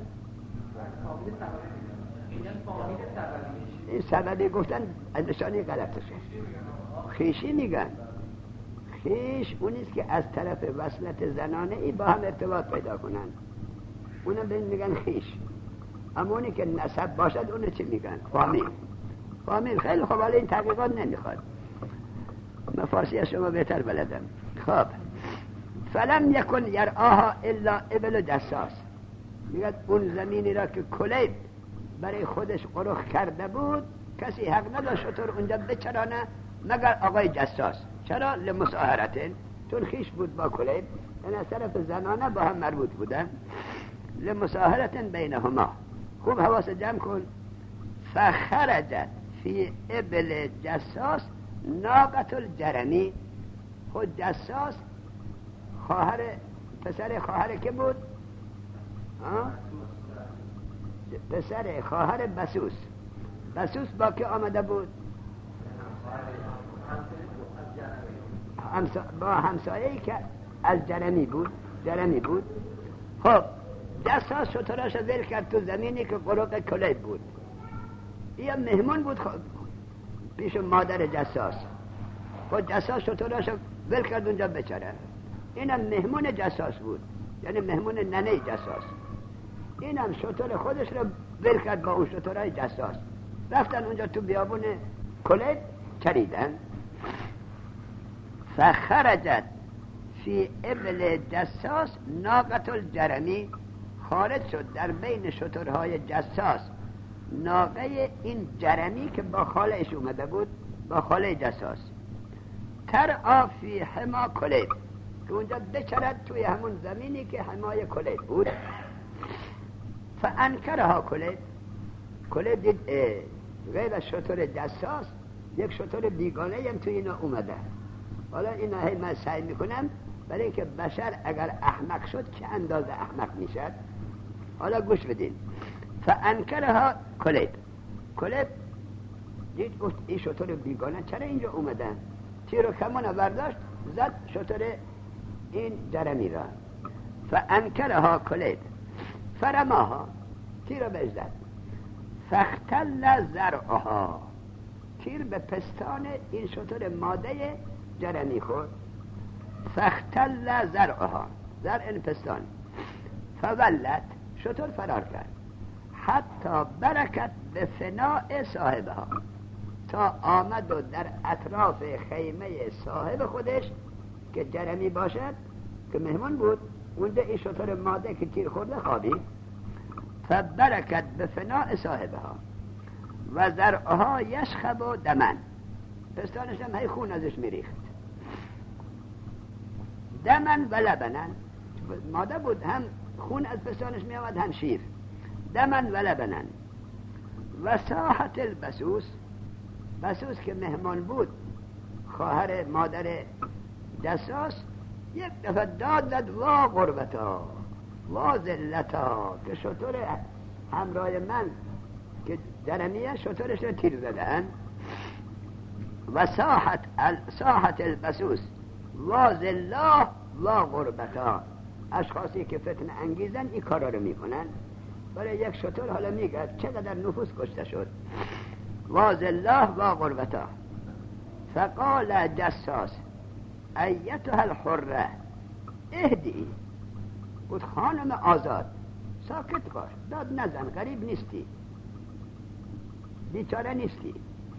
این سببی گفتن از نشانی غلطشه خیشی میگن خیش اونیست که از طرف وصلت زنانه ای با هم ارتباط پیدا کنن اونم به این میگن خیش اما اونی که نسب باشد اونو چی میگن فامیل فامیل خیلی خوب حالا این تحقیقات نمیخواد من فارسی از شما بهتر بلدم خب فلم یکن یرعاها الا ابل جساس میگه اون زمینی را که کلیب برای خودش قرخ کرده بود کسی حق نداشت شطور اونجا بچرانه مگر آقای جساس چرا؟ لمساهرتن چون خیش بود با کلیب یعنی از طرف زنانه با هم مربوط بودن لمساهرتن بینهما خوب حواس جمع کن فخرجت فی ابل جساس ناقة الجرمی خود جساس خواهر پسر خواهر که بود آه؟ پسر خواهر بسوس بسوس با که آمده بود همسا... با همسایه‌ای که از جرمی بود جرمی بود خب جساس شطراش ول کرد تو زمینی که قرق کلیب بود یا مهمون بود خب پیش مادر جساس خب جساس شطراش ول کرد اونجا بچره اینم مهمون جساس بود یعنی مهمون ننه جساس اینم شطور خودش رو ول کرد با اون شطورای جساس رفتن اونجا تو بیابون کلیب چریدن فخرجت فی ابل جساس ناقة الجرمی خارج شد در بین شترهای جساس ناقه این جرمی که با خالهش اومده بود با خاله جساس ترعا فی حما کلیب که اونجا بچرد توی همون زمینی که حمای کلیب بود فانکرها کلیب کلیب دید غیر از شتر جساس یک شتر بیگانه هم توی اینا اومده حالا اینا هی من سعی میکنم برای اینکه بشر اگر احمق شد چه اندازه احمق میشد حالا گوش بدین فانکرها کلیب کلیب دید گفت این شتر بیگانه چرا اینجا اومدن تیر و کمان برداشت زد شتر این جرمی را فانکرها کلیب فرماها تیر رو بهش زد فاختل زرعها تیر به پستان این شتر ماده جرمی خورد فاختل زرعها زرع این پستان فولت شتر فرار کرد حتی برکت به فناء صاحبها تا آمد و در اطراف خیمه صاحب خودش که جرمی باشد که مهمون بود اونجا این شتر ماده که تیر خورده خوابید فبرکت به فناء صاحبها و زرعها یشخب و دمن پستانش هم هی خون ازش میریخت دمن و لبنن ماده بود هم خون از پستانش می آمد هم شیر دمن و لبنن و ساحت البسوس بسوس که مهمان بود خواهر مادر جساس یک دفعه داد زد وا غربتا وا ذلتا که شطور همراه من که جرمیه شطورش رو تیر زدن و ساحت ساحت البسوس وا ذلا وا غربتا اشخاصی که فتنه انگیزن این کارا رو میکنن برای یک شطور حالا میگه چقدر نفوس کشته شد وا ذلا وا غربتا فقال جساس ایتها الحره اهدی بود خانم آزاد ساکت باش داد نزن غریب نیستی بیچاره نیستی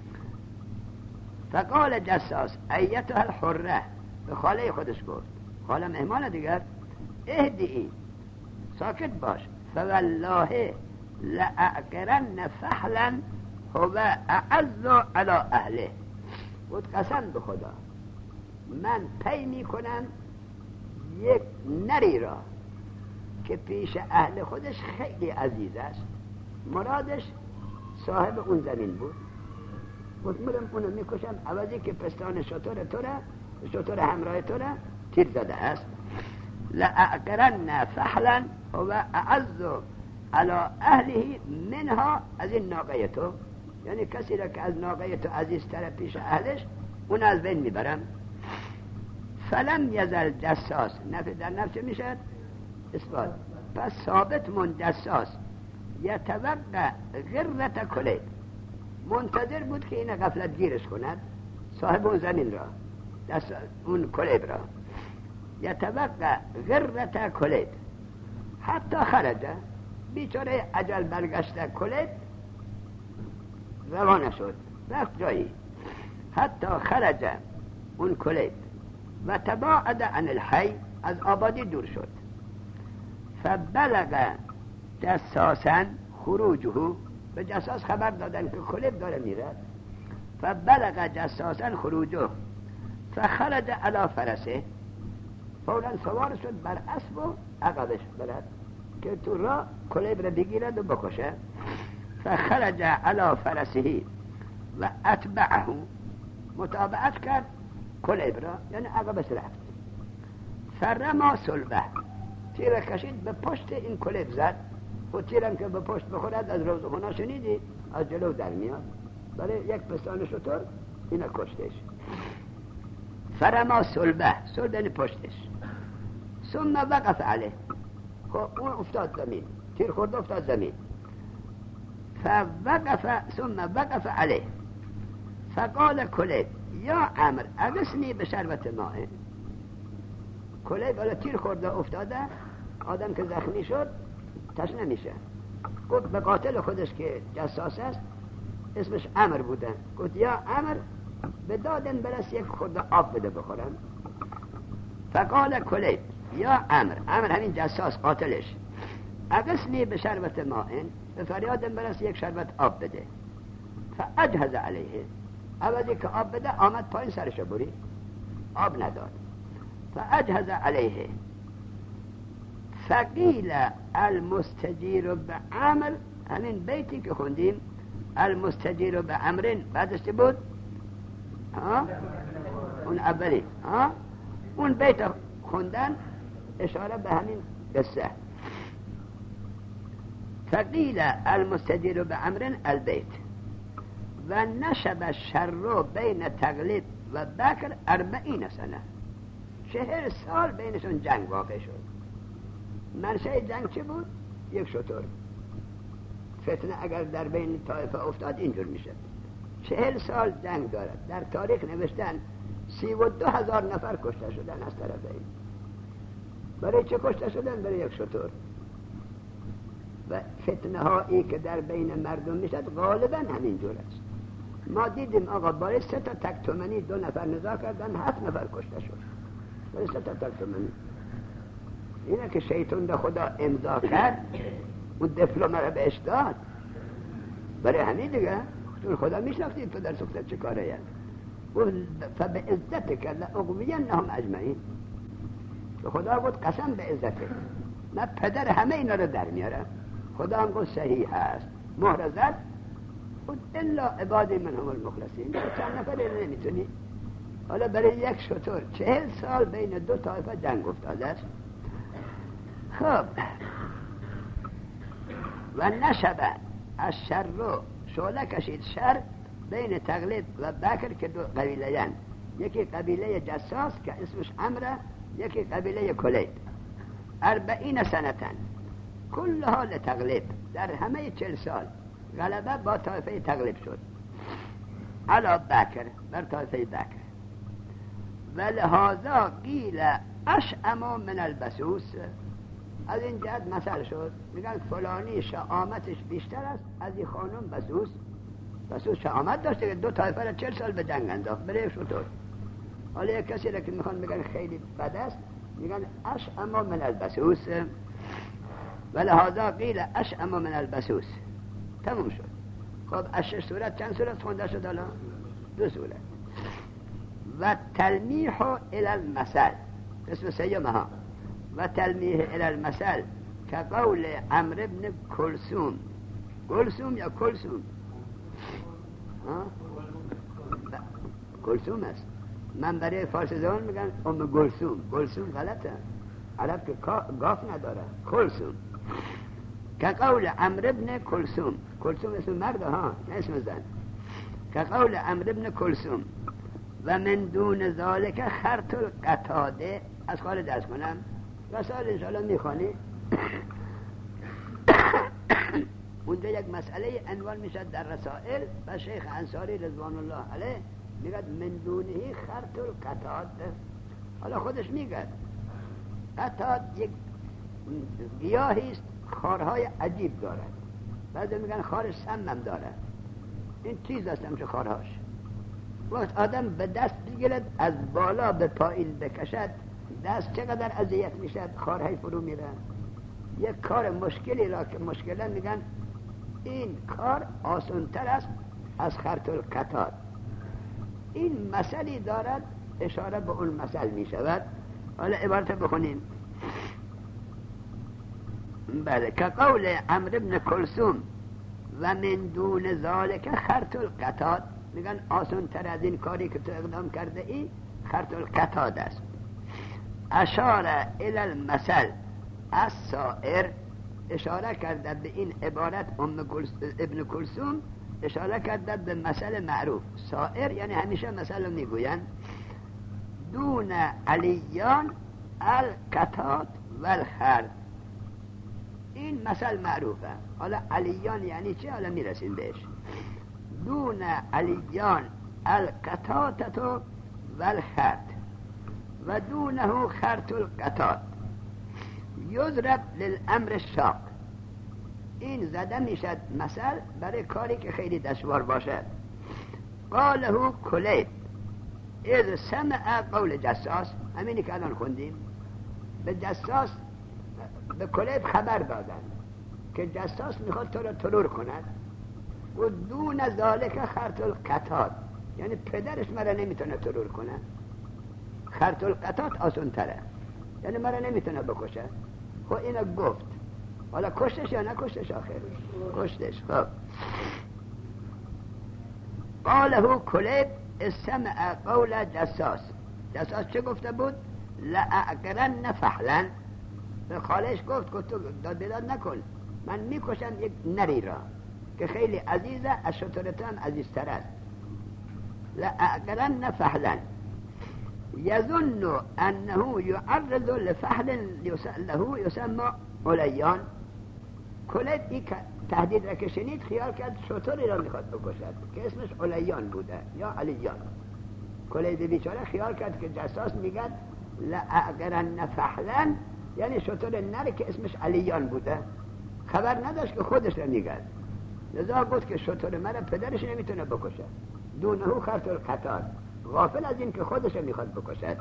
فقال جساس ایتها الحره به خاله خودش گفت خاله مهمان دیگر اهدی ساکت باش فوالله لأعقرن فحلا هو اعز على اهله بود قسم به خدا من پی می کنم یک نری را که پیش اهل خودش خیلی عزیز است مرادش صاحب اون زمین بود مطمئنم اونو میکشم عوضی که پستان شطور تو را شطور همراه تو را تیر زده است. لأعقرن فحلا و اعز علی اهله منها، از این ناقه تو، یعنی کسی را که از ناقه تو عزیزتر پیش اهلش اون از بین میبرم. فلم یزل جساس، نفی در نفس میشد اثبات، پس ثابت من جساس یتوقع غرت کلید، منتظر بود که این غفلت گیرش کند صاحب اون زمین را، دست اون کلیب را، یتوقع غرت کلید حتی خرجه، بیچاره عجل برگشته کلید روانه شد رفت جایی، حتی خرجه اون کلید و تباعد عن الحی، از آبادی دور شد. فبلغ جساسا خروجه، به جساس خبر دادن که کلب داره میره. فبلغ جساسا خروجه فخرج علی فرسه، فوراً سوار شد بر اسب و عقبش برد که تو را کلب را بگیرد و بکشه. فخرج علی فرسه و اتبعه، متابعت کرد کلب را، یعنی عقبش رفت. فرما صلبه، تیر کشید به پشت این کلب زد، و تیرم که به پشت بخورد از روزخونا شنیدی از جلو در میاد، برای یک پستان شطور اینا کشتش. فرما صلبه، صلبه یعنی پشتش. ثم وقف علیه، خب اون افتاد زمین، تیر خورد افتاد زمین. فوقف ثم وقف علیه فقال کلب یا عمر اغثنی به شربت ماء. کلب حالا تیر خورده افتاده، آدم که زخمی شد تشنه میشه، گفت به قاتل خودش که جساس است، اسمش عمر بوده، گفت یا عمر به دادن برس یک خورده آب بده بخورم. فقال کلب یا عمر، عمر همین جساس قاتلش، اغثنی به شربت ماء، به فریادم برس یک شربت آب بده. فاجهز علیه، عوضی که آب بده آمد پایین سرشو بری، آب نداد. فاجهز علیه فقیل المستجیر به عمر، همین بیتی که خوندیم المستجیر به عمرین بعدش بود ها؟ اون اولی ها؟ اون بیت خوندن اشاره به همین قصه. فقیل المستجیر به عمرین البیت و نشب الشر بین تغلب و بکر اربعین سنه، چهل سال بینشون جنگ واقع شد. منشأ جنگ چه بود؟ یک شطور. فتنه اگر در بین طایفه افتاد اینجور میشه. چهل سال جنگ دارد. در تاریخ نوشتن سی و دو هزار نفر کشته شدن از طرفین. برای چه کشته شدن؟ برای یک شطور. و فتنه هایی که در بین مردم میشد غالبا همینجور است. ما دیدیم آقا برای سه تا تکتومنی دو نفر نزاع کردن، هفت نفر کشته شد برای سه تا تکتومنی. اینه که شیطان ده خدا امضا کرد، اون دیپلم رو بهش داد. برای همین دیگه چون خدا میشناختی تو در سکتت چه کاره یه فبه عزتک لأغوینهم اجمعین، خدا بود قسم به عزتک، من پدر همه اینا رو در میارم. خدا هم گفت صحیح هست، مهر زد خود الا عبادی منهم المخلصین، چند نفر نمیتونی. حالا برای یک شطور چهل سال بین دو طایفه جنگ افتاده است. خب و نشبه از شر رو شعله کشید شر بین تغلب و بکر که دو قبیله ین، یکی قبیله جساس که اسمش عمره، یکی قبیله کلید. اربعین سنتن کلها لتغلب، در همه چل سال غلبه با طایفه تغلب شد علا بکر، بر طایفه بکر. و لحاظا قیل اشعما من البسوس، از این جهت مثل شد میگن فلانی شعامتش بیشتر است از این خانم بسوس. بسوس شعامت داشته که دو طایفه را چل سال به جنگ انداخت برای شطور. حالا یک کسی را که میخوان میگن خیلی بد است میگن اشعما من البسوس. و لحاظا قیل اشعما من البسوس. تموم شد. خب از شش صورت چند صورت خونده شد الان؟ دو صورت. و تلمیح الى المثل، اسم سیومه ها. و تلمیح الى المثل که قول عمرو بن کلثوم، کلثوم یا کلثوم؟ کلثوم است. من برای فارسی زبان میگن ام گلثوم. گلثوم غلطه، عرب که گاف نداره. کلثوم که قول عمرو ابن کلثوم. کلثوم اسم مرد ها، نه اسم زن. که قول عمرو ابن کلثوم و من دون ذالک خرط القتاده. از خارج درس کنم رسال انشاءالله میخوانی. اونجا یک مسئله عنوان میشد در رسائل و شیخ انصاری رضوان الله علیه میگد من دونهی خرط القتاد. حالا خودش میگد قتاد یک گیاهی است خارهای عجیب دارد، بعضی میگن خارش سمم دارد. این چیز است همچه خارهاش. وقت آدم به دست بگیرد از بالا به پایین بکشد، دست چقدر اذیت میشد، خارهای فرو میره. یک کار مشکلی را که مشکلا میگن این کار آسان‌تر است از خرط القتاد. این مسئله دارد، اشاره به اون مسئله می شود. حالا عبارت بخونیم. بله که قول عمرو بن کلثوم و من دون ذالک خرط القتاد. میگن آسان‌تر از این کاری که تو اقدام کرده ای خرط القتاد است. اشاره الی المثل السائر. اشاره کرده به این عبارت ام ابن کلثوم، اشاره کرده به مسئله معروف. سائر یعنی همیشه مسئله میگوین. دون علیان القتاد والخرد. این مسئله معروفه. حالا علیان یعنی چه؟ حالا میرسیم بهش. دون علیان القتادة والخرد و دونه خرط القتاد یضرب للامر الشاق. این زده میشد مثل برای کاری که خیلی دشوار باشد. قاله کلیب اذ سمع قول جساس. همینی که الان خوندیم. به جساس، به کلیب خبر دادن که جساس میخواد تو را ترور کند و دون ذالک خرط القتاد، یعنی پدرش مرا نمیتونه ترور کنه. خرط القتاد آسان تره، یعنی مرا نمیتونه بکشه. خب اینا گفت. حالا کشتش یا نکشتش؟ آخر کشتش. خب قاله کلیب استمع قول جساس. جساس چه گفته بود؟ لأعقرن فحلا. به خالش گفت که تو داد بیداد نکن، من میکشم یک نری را که خیلی عزیزه، از شطرت هم عزیزتر است. لأعقرن فحلا یظن انه یعرض لفحل له یسمى علیان. کلیب این تهدید را که شنید خیال کرد شطوری را میخواد بکشد که اسمش علیان بوده یا علیان. کلیب بیچاره خیال کرد که جساس میگد لأعقرن فحلا، یعنی شطور نره که اسمش علیان بوده. خبر نداشت که خودش را میگد. لذا گفت که شطور مرا پدرش نمیتونه بکشه. دونه خرط القتاد، غافل از این که خودش را میخواد بکشد.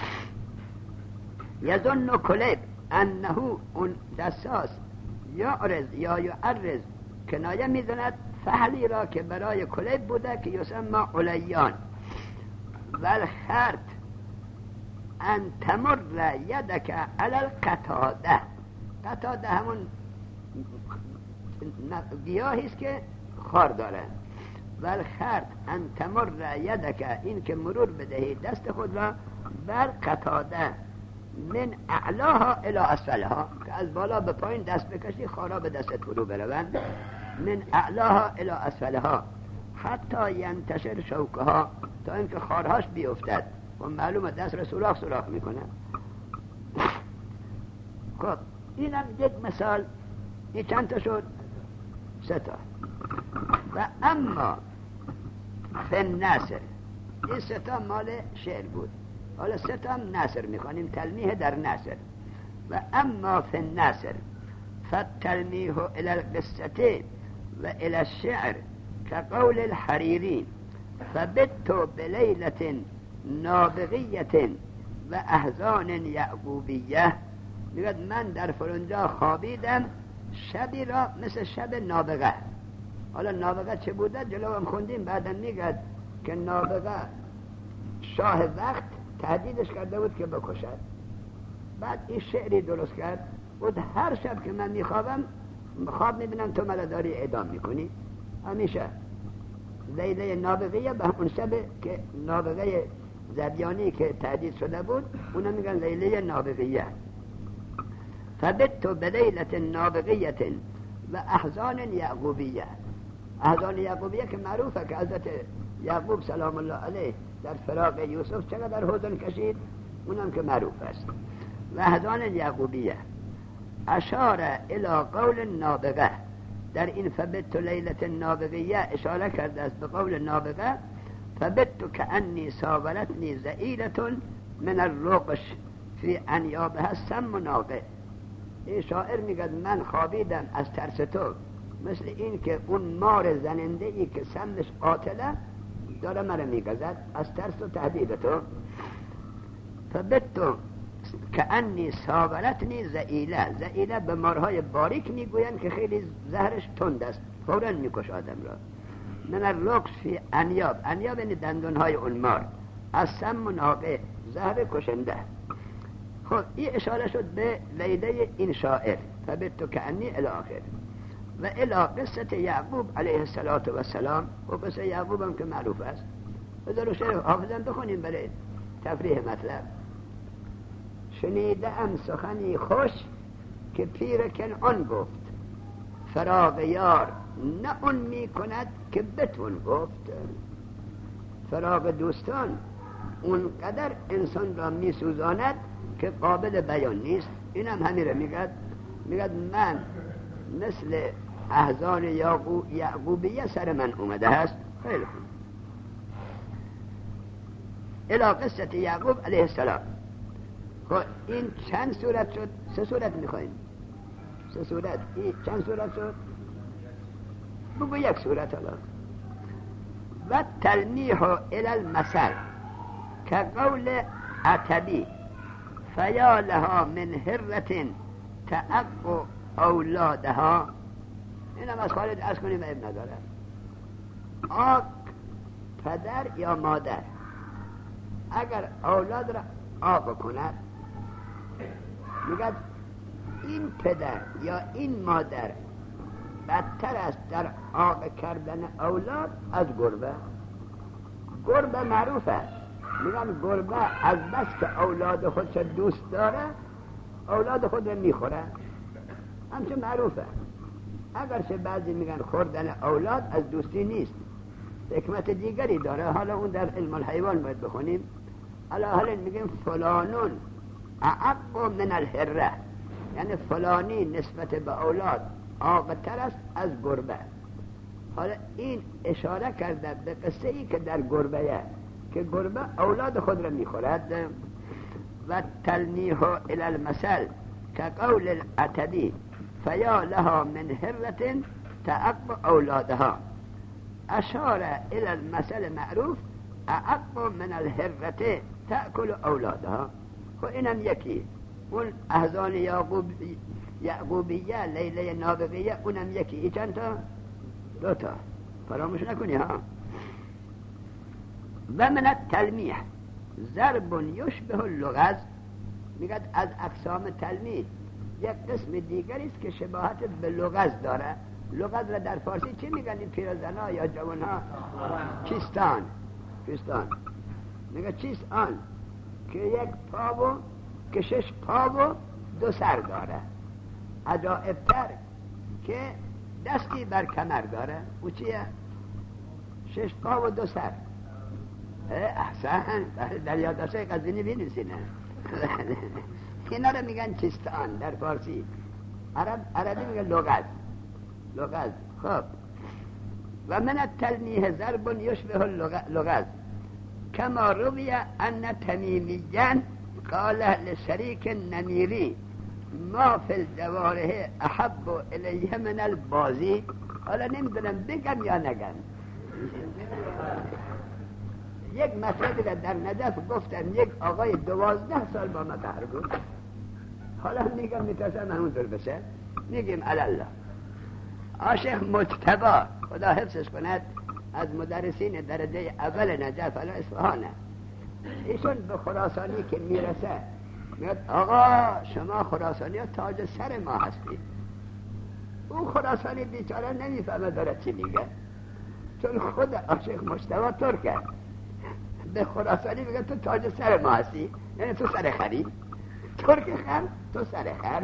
یظن کلیب انه اون جساس یعرض یا یعرض کنایه میداند فحلی را که برای کلیب بوده که یسمى علیان. والخرط ان تمر یدک علی القتاده. قتاده همون گیاهی است که خار داره. والخرط ان تمر یدک، این که مرور بدهی دست خود را بر قتاده من اعلاها الى اسفلها، که از بالا به پایین دست بکشی خارا به دستت فرو بروند. من اعلاها الى اسفلها حتی ینتشر شوکها، تا اینکه خارهاش بیفتد. و معلومه دست را سوراخ سوراخ میکنه. خب اینم یک مثال. این چند تا شد؟ سه تا. و اما فی نصر، این سه تا مال شعر بود. حالا سه تا هم نصر میخوانیم، تلمیح در نصر. و اما فی نصر فالتلمیح الى القصه و الى الشعر كقول الحریری فبت بلیلة نابغیة و احزان یعقوبیه. میگد من در فلانجا خوابیدم شبی را مثل شب نابغه. حالا نابغه چه بوده جلو هم خوندیم. بعدم میگد که نابغه شاه وقت تهدیدش کرده بود که بکشد. بعد این شعری درست کرد بود هر شب که من میخوابم خواب میبینم تو مرا داری اعدام میکنی. همیشه لیله نابغیه به اون شب که نابغه زبیانی که تهدید شده بود اونو میگن لیله نابغیه. فبت بلیلة نابغیه و احزان یعقوبیه. احزان یعقوبیه که معروفه که حضرت یعقوب سلام الله علیه در فراق یوسف چقدر حزن کشید، اونم که معروف است. و احزان یعقوبیه اشار الى قول نابغه، در این فبت لیلة نابغیه اشاره کرده است به قول نابغه. فبت کانی ساورتنی زئیلة من الرقش فی انیابها سم ناقه. این شاعر میگه من خوابیدم از ترس تو مثل این که اون مار زننده ای که سمش قاتله داره مرا میگزد از ترس و تهدید تو. فبت کانی ساورتنی زئیله. زئیله به مارهای باریک میگوین که خیلی زهرش تند است، فوراً میکش آدم را. من الرقش فی انیاب، انیاب یعنی دندونهای اون مار، از سم و ناقه زهر کشنده. خب این اشاره شد به لیله این شاعر فبت کانی الی آخر. و الی قصه یعقوب علیه السلام. و قصه یعقوب هم که معروف است، بذارو شعر حافظم بخونیم برای تفریح مطلب. شنیده ام سخنی خوش که پیر کنعان گفت، فراق یار نه اون می کند که بتون گفت. فراق دوستان اونقدر انسان را می سوزاند که قابل بیان نیست. اینم همیره میگد میگد من مثل احزان یعقوب یعقوبیه سر من اومده است. خیلی خوب. الی قصه یعقوب علیه السلام. خب این چند صورت شد؟ سه صورت میخواییم. سه صورت. این چند صورت شد؟ بگو یک صورت الان. و تلمیح الی المثل که قول عتبی فیا لها من هرة تعق اولادها. اینم از خالد از کنیم اب نداره. آق پدر یا مادر اگر اولاد را آق کند، میگد این پدر یا این مادر بدتر است در آق کردن اولاد از گربه. گربه معروف است، میگن گربه از بس که اولاد خودش دوست داره اولاد خود را میخوره، همچه معروفه. اگرچه بعضی میگن خوردن اولاد از دوستی نیست، حکمت دیگری داره. حالا اون در علم الحیوان باید بخونیم. حالا حالا میگیم فلانون اعق من الهره، یعنی فلانی نسبت به اولاد عاق‌تر است از گربه. حالا این اشاره کرده به قصه ای که در گربه که گربه اولاد خود را میخورد. و تلمیح الی المثل که قول العتبی فیا لها من هرة تعق اولادها. اشار الى المثل معروف اعق من الهرة تأکل اولادها. و اینم یکی. اون احزان یعقوب یعقوبیه لیله نابغیه اونم یکی. ای چند تا؟ دو تا، فراموش نکنی ها. و من التلمیح ضرب یشبه اللغز. میگد از اقسام تلمیح یک قسم دیگری است که شباهت به لغز داره. لغز را در فارسی چی میگن این پیرزنا یا جوانها؟ چیستان. چیستان میگه چیست آن که یک پا و که شش پا و دو سر داره. عجائبتر که دستی بر کمر داره. او چیه؟ شش پا و دو سر. احسن، در یادداشت قزوینی بنویسینه. اینا رو میگن چیستان در فارسی. عرب عربی میگن لغز. لغز. خب و من التلمیح ضرب یشبه اللغز کما روی ان تمیمیًا قال لشریک نمیری ما فی الجوارح احب الیه من البازی. حالا نمیدونم بگم یا نگم. یک مطلبی را در نجف گفتم، یک آقای دوازده سال با ما قهر بود. حالا میگم میترسم همونطور بشه. میگیم الله. عاشق مجتبی خدا حفظش کند از مدرسین درجه اول نجف الان اصفهانه. ایشون به خراسانی که میرسه میگه آقا شما خراسانی ها تاج سر ما هستید. اون خراسانی بیچاره نمیفهمه داره چی میگه. چون خود عاشق مجتبی ترکه، به خراسانی میگه تو تاج سر ما هستی، یعنی تو سر خری، ترک خر تو سر خر.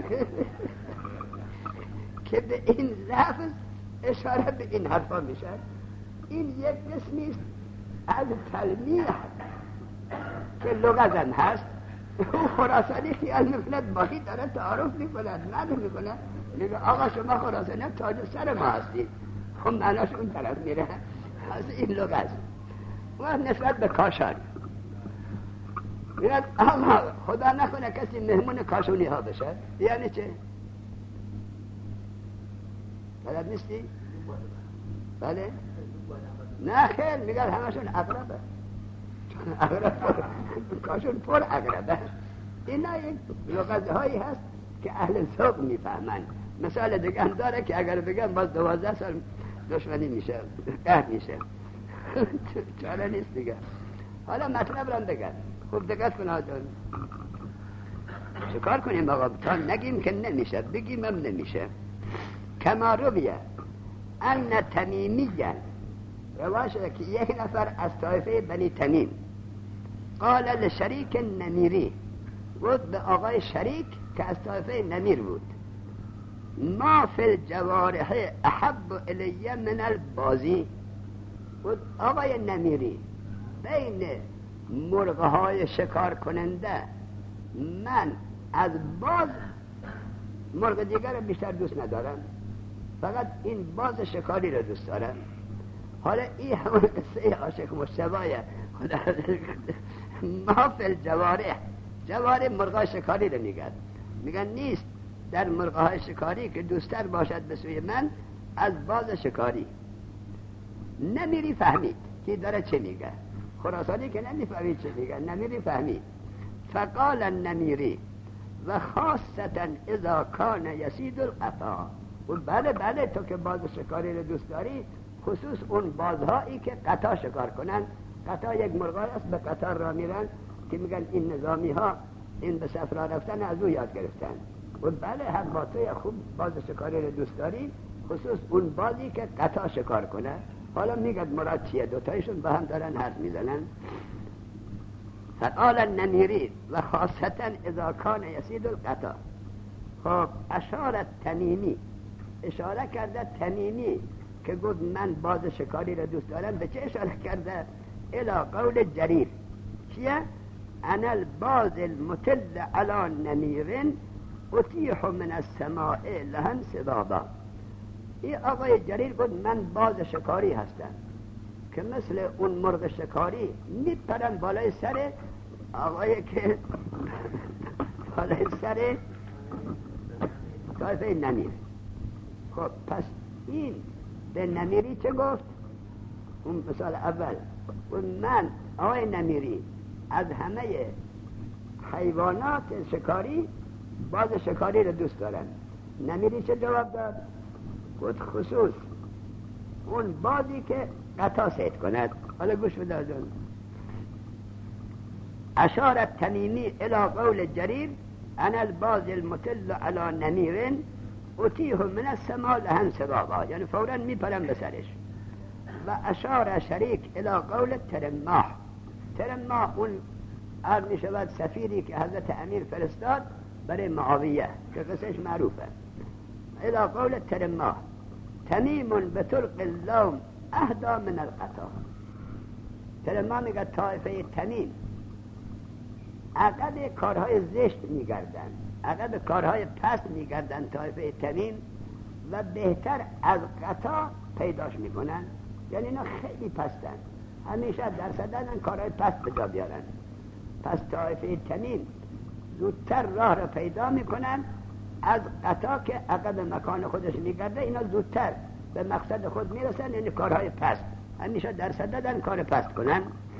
که به این لفظ اشاره به این حرفا میشه. این یک قسمی است از تلمیح که لغزن هست. او خراسانی خیال میکنه باقی داره تعارف میکنه، نه میکنه، میگه آقا شما خراسانی تاج سر ما هستید، خب معناش اون طرف میره. از این لغز و نسبت به کاشان میگه آقا خدا نکنه کسی مهمون کاشونی ها بشه. یعنی چه؟ بلد نیستی؟ بله؟ نه خیر، میگه همشون اقربه، اقرب کاشون پر اقربه. اینا یک لغزه هایی هست که اهل ذوق میفهمن. مثال دیگه هم داره که اگر بگم باز دوازده سال دشمنی میشه، قهر میشه، چاره نیست دیگه. حالا مطلب رو بگم، خوب دقت کن آجان، چه کار کنیم آقا؟ تا نگیم که نمیشه، بگیم هم نمیشه. کما رویه ان تمیمیه، روا شده که یک نفر از طایفه بنی تمیم قال لشریک نمیری، بود به آقای شریک که از طایفه نمیر بود، ما فی الجوارح احب الی من البازی. بود آقای نمیری، بین مرغ های شکار کننده من از باز مرغ دیگر رو بیشتر دوست ندارم، فقط این باز شکاری رو دوست دارم. حالا این همون قصه عاشق مشتبایه. ما فی الجوارح، جوارح مرغ شکاری رو میگن، میگن نیست در مرغ های شکاری که دوستتر باشد به سوی من از باز شکاری. نمیری فهمید که داره چه میگه، خراسانی که نمیفهمید چه میگه، نمیری فهمید. فقال النمیری و خاصتا اذا کان یسید القطا. و بله بله تو که باز شکاری رو دوست داری، خصوص اون بازهایی که قطا شکار کنن. قطا یک مرغ است به قطار را میرن که میگن این نظامی ها این به سفر رفتن از او یاد گرفتن. و بله هم با تو خوب باز شکاری رو دوست داری، خصوص اون بازی که قطا شکار کنه. حالا میگد مراد چیه؟ دوتایشون با هم دارن حرف میزنن. فقال النمیری و خاصتا اذا کان یسید القطا. خب اشارت تمیمی، اشاره کرده تمیمی که گفت من باز شکاری رو دوست دارم. به چه اشاره کرده؟ الى قول جریر چیه؟ انا الباز المطل علی نمیرن اتیح من السماء لهم سبابا. این آقای جریر گفت من باز شکاری هستم که مثل اون مرغ شکاری میپرم بالای سر آقای که بالای سر طایفه نمیر. خب پس این به نمیری چه گفت؟ اون مثال اول و من آقای نمیری از همه حیوانات شکاری باز شکاری رو دوست دارم. نمیری چه جواب داد؟ گفت خصوص اون بازی که قطع صید کند. حالا گوش بده جان. اشارت تمیمی الى قول جریر انا الباز المطل على نمیر اتیه من السماء لهم سبابا، یعنی فوراً میپرم به سرش. و اشار شریک الى قول ترماح. ترماح اون عرض می شود سفیری که حضرت امیر فرستاد برای معاویه که قصهش معروفه. الى قول ترماح تمیم بطرق اللوم اهدا من القطا. ترماح میگه طایفه تمیم عقب کارهای زشت میگردن، عقب کارهای پست میگردن طایفه تمیم و بهتر از قطا پیداش میکنن. یعنی اینا خیلی پستن، همیشه درصدن کارهای پست به جا بیارن. پس طایفه تمیم زودتر راه را پیدا میکنن از قطا که عقب مکان خودش میگرده. اینا زودتر به مقصد خود میرسن، یعنی کارهای پست همیشه درصدن کار پست کنن.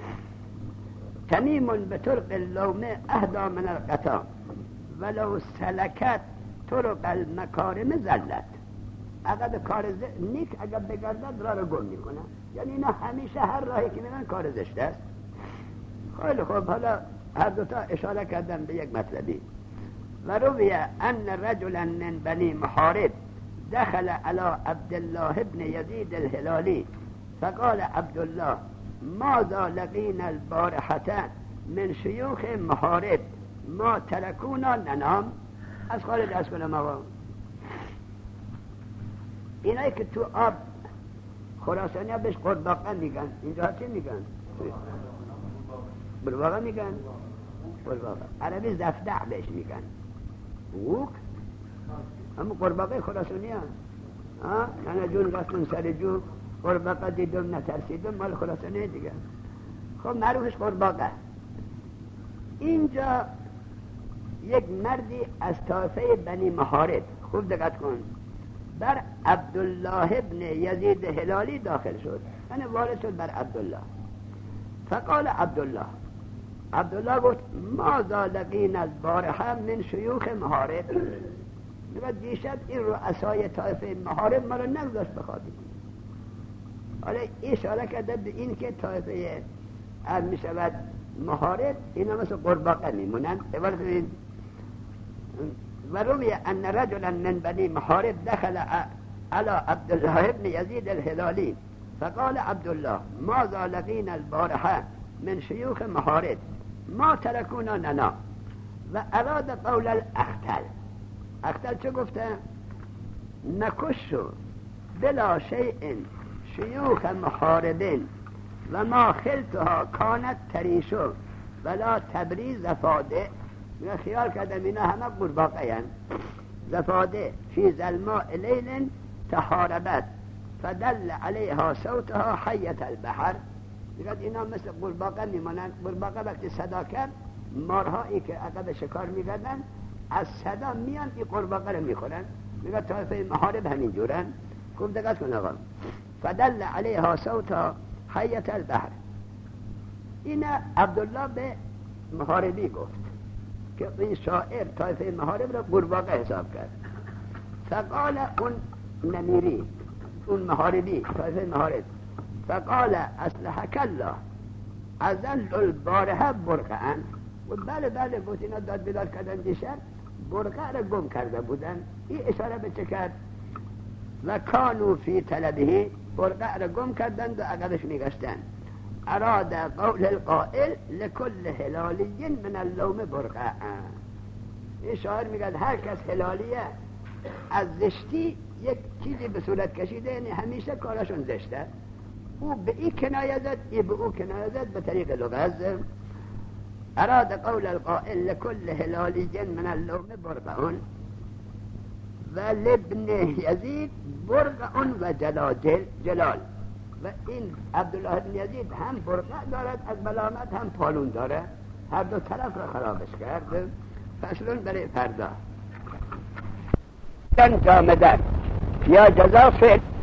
تمیم بطرق اللوم اهدا من القطا ولو سلکت طرق المکارم زلت. عقب کار نیک اگر بگردد راه رو گم میکنن. یعنی اینا همیشه هر راهی که میرن کار زشت است. خیلی خوب، حالا هر دوتا اشاره کردن به یک مطلبی. و رویه ان رجلا من بنی محارب دخل على عبدالله ابن یزید الهلالی فقال عبدالله ماذا لقینا البارحة من شیوخ محارب ما ترکونا ننام. از خارج از کنم آقا، اینایی که تو آب خراسانی ها بهش قرباقه میگن، اینجا چی میگن؟ قرباقه میگن؟ قرباقه عربی زفدع بهش میگن. ووک همون قرباقه خراسانی ها ها نه جون رفتون سر جو قرباقه دیدم نترسیدم، مال خراسانی دیگه. خب معروفش قرباقه. اینجا یک مردی از طایفه بنی محارب، خوب دقت کن، بر عبدالله ابن یزید هلالی داخل شد، یعنی وارد شد بر عبدالله. فقال عبدالله عبدالله گفت ماذا لقینا البارحة من شیوخ محارب. میگه دیشب این رؤسای طایفه محارب ما رو نگذاشت بخوابیم. حالا اشاره کرده به این که طایفه از می شود محارب اینا مثل قرباقه میمونن. و روی ان رجلا من بنی محارب دخل على عبدالله ابن یزید الهلالی فقال عبدالله ماذا لقینا البارحة من شیوخ محارب ما ترکونا ننا. و اراد قول الاختل. اختل چه گفته؟ نکشو بلا شیء شیوخ محارب و ما خلتها کانت تریشو ولا تبریز زفاده. من خیال کردم اینا همه قرباقه هن. زفاده فی ظلماء لیل تحاربت فدل علیها صوتها حیت البحر. میگه اینا مثل قرباقه میمانند. قرباقه وقتی صدا کرد مارهایی که عقب شکار میگردن از صدا میان این قرباقه رو میخورن. میگه طایفه محارب همین جورن. خوب دقت کن آقا. فدل علیها صوتها حیت البحر. اینا عبدالله به محاربی گفت که این شاعر طایفه محارب را قرباقه حساب کرد. فقال اون نمیری اون محاربی طایفه محارب فقال اصلحک الله ازل البارحة برقعن. و بله بله گفت اینا داد بیداد کردن دیشب برقع را گم کرده بودن. این اشاره به چه کرد؟ و کانو فی طلبه، برقع را گم کردند و عقبش میگشتن. اراد قول القائل لکل هلالی من اللوم برقع. این شاعر میگه هر کس هلالیه از زشتی یک چیزی به صورت کشیده، یعنی همیشه کارشون زشته. او به این کنایه زد، ای به او کنایه زد به طریق لغز. اراد قول القائل لکل هلالی من اللوم برقعون و لابن یزید برقعون و جلال جلال. و این عبدالله بن یزید هم برقع دارد از بلامت هم پالون داره، هر دو طرف را خرابش کرد. فصلون برای فردا جامدن یا جزا فعل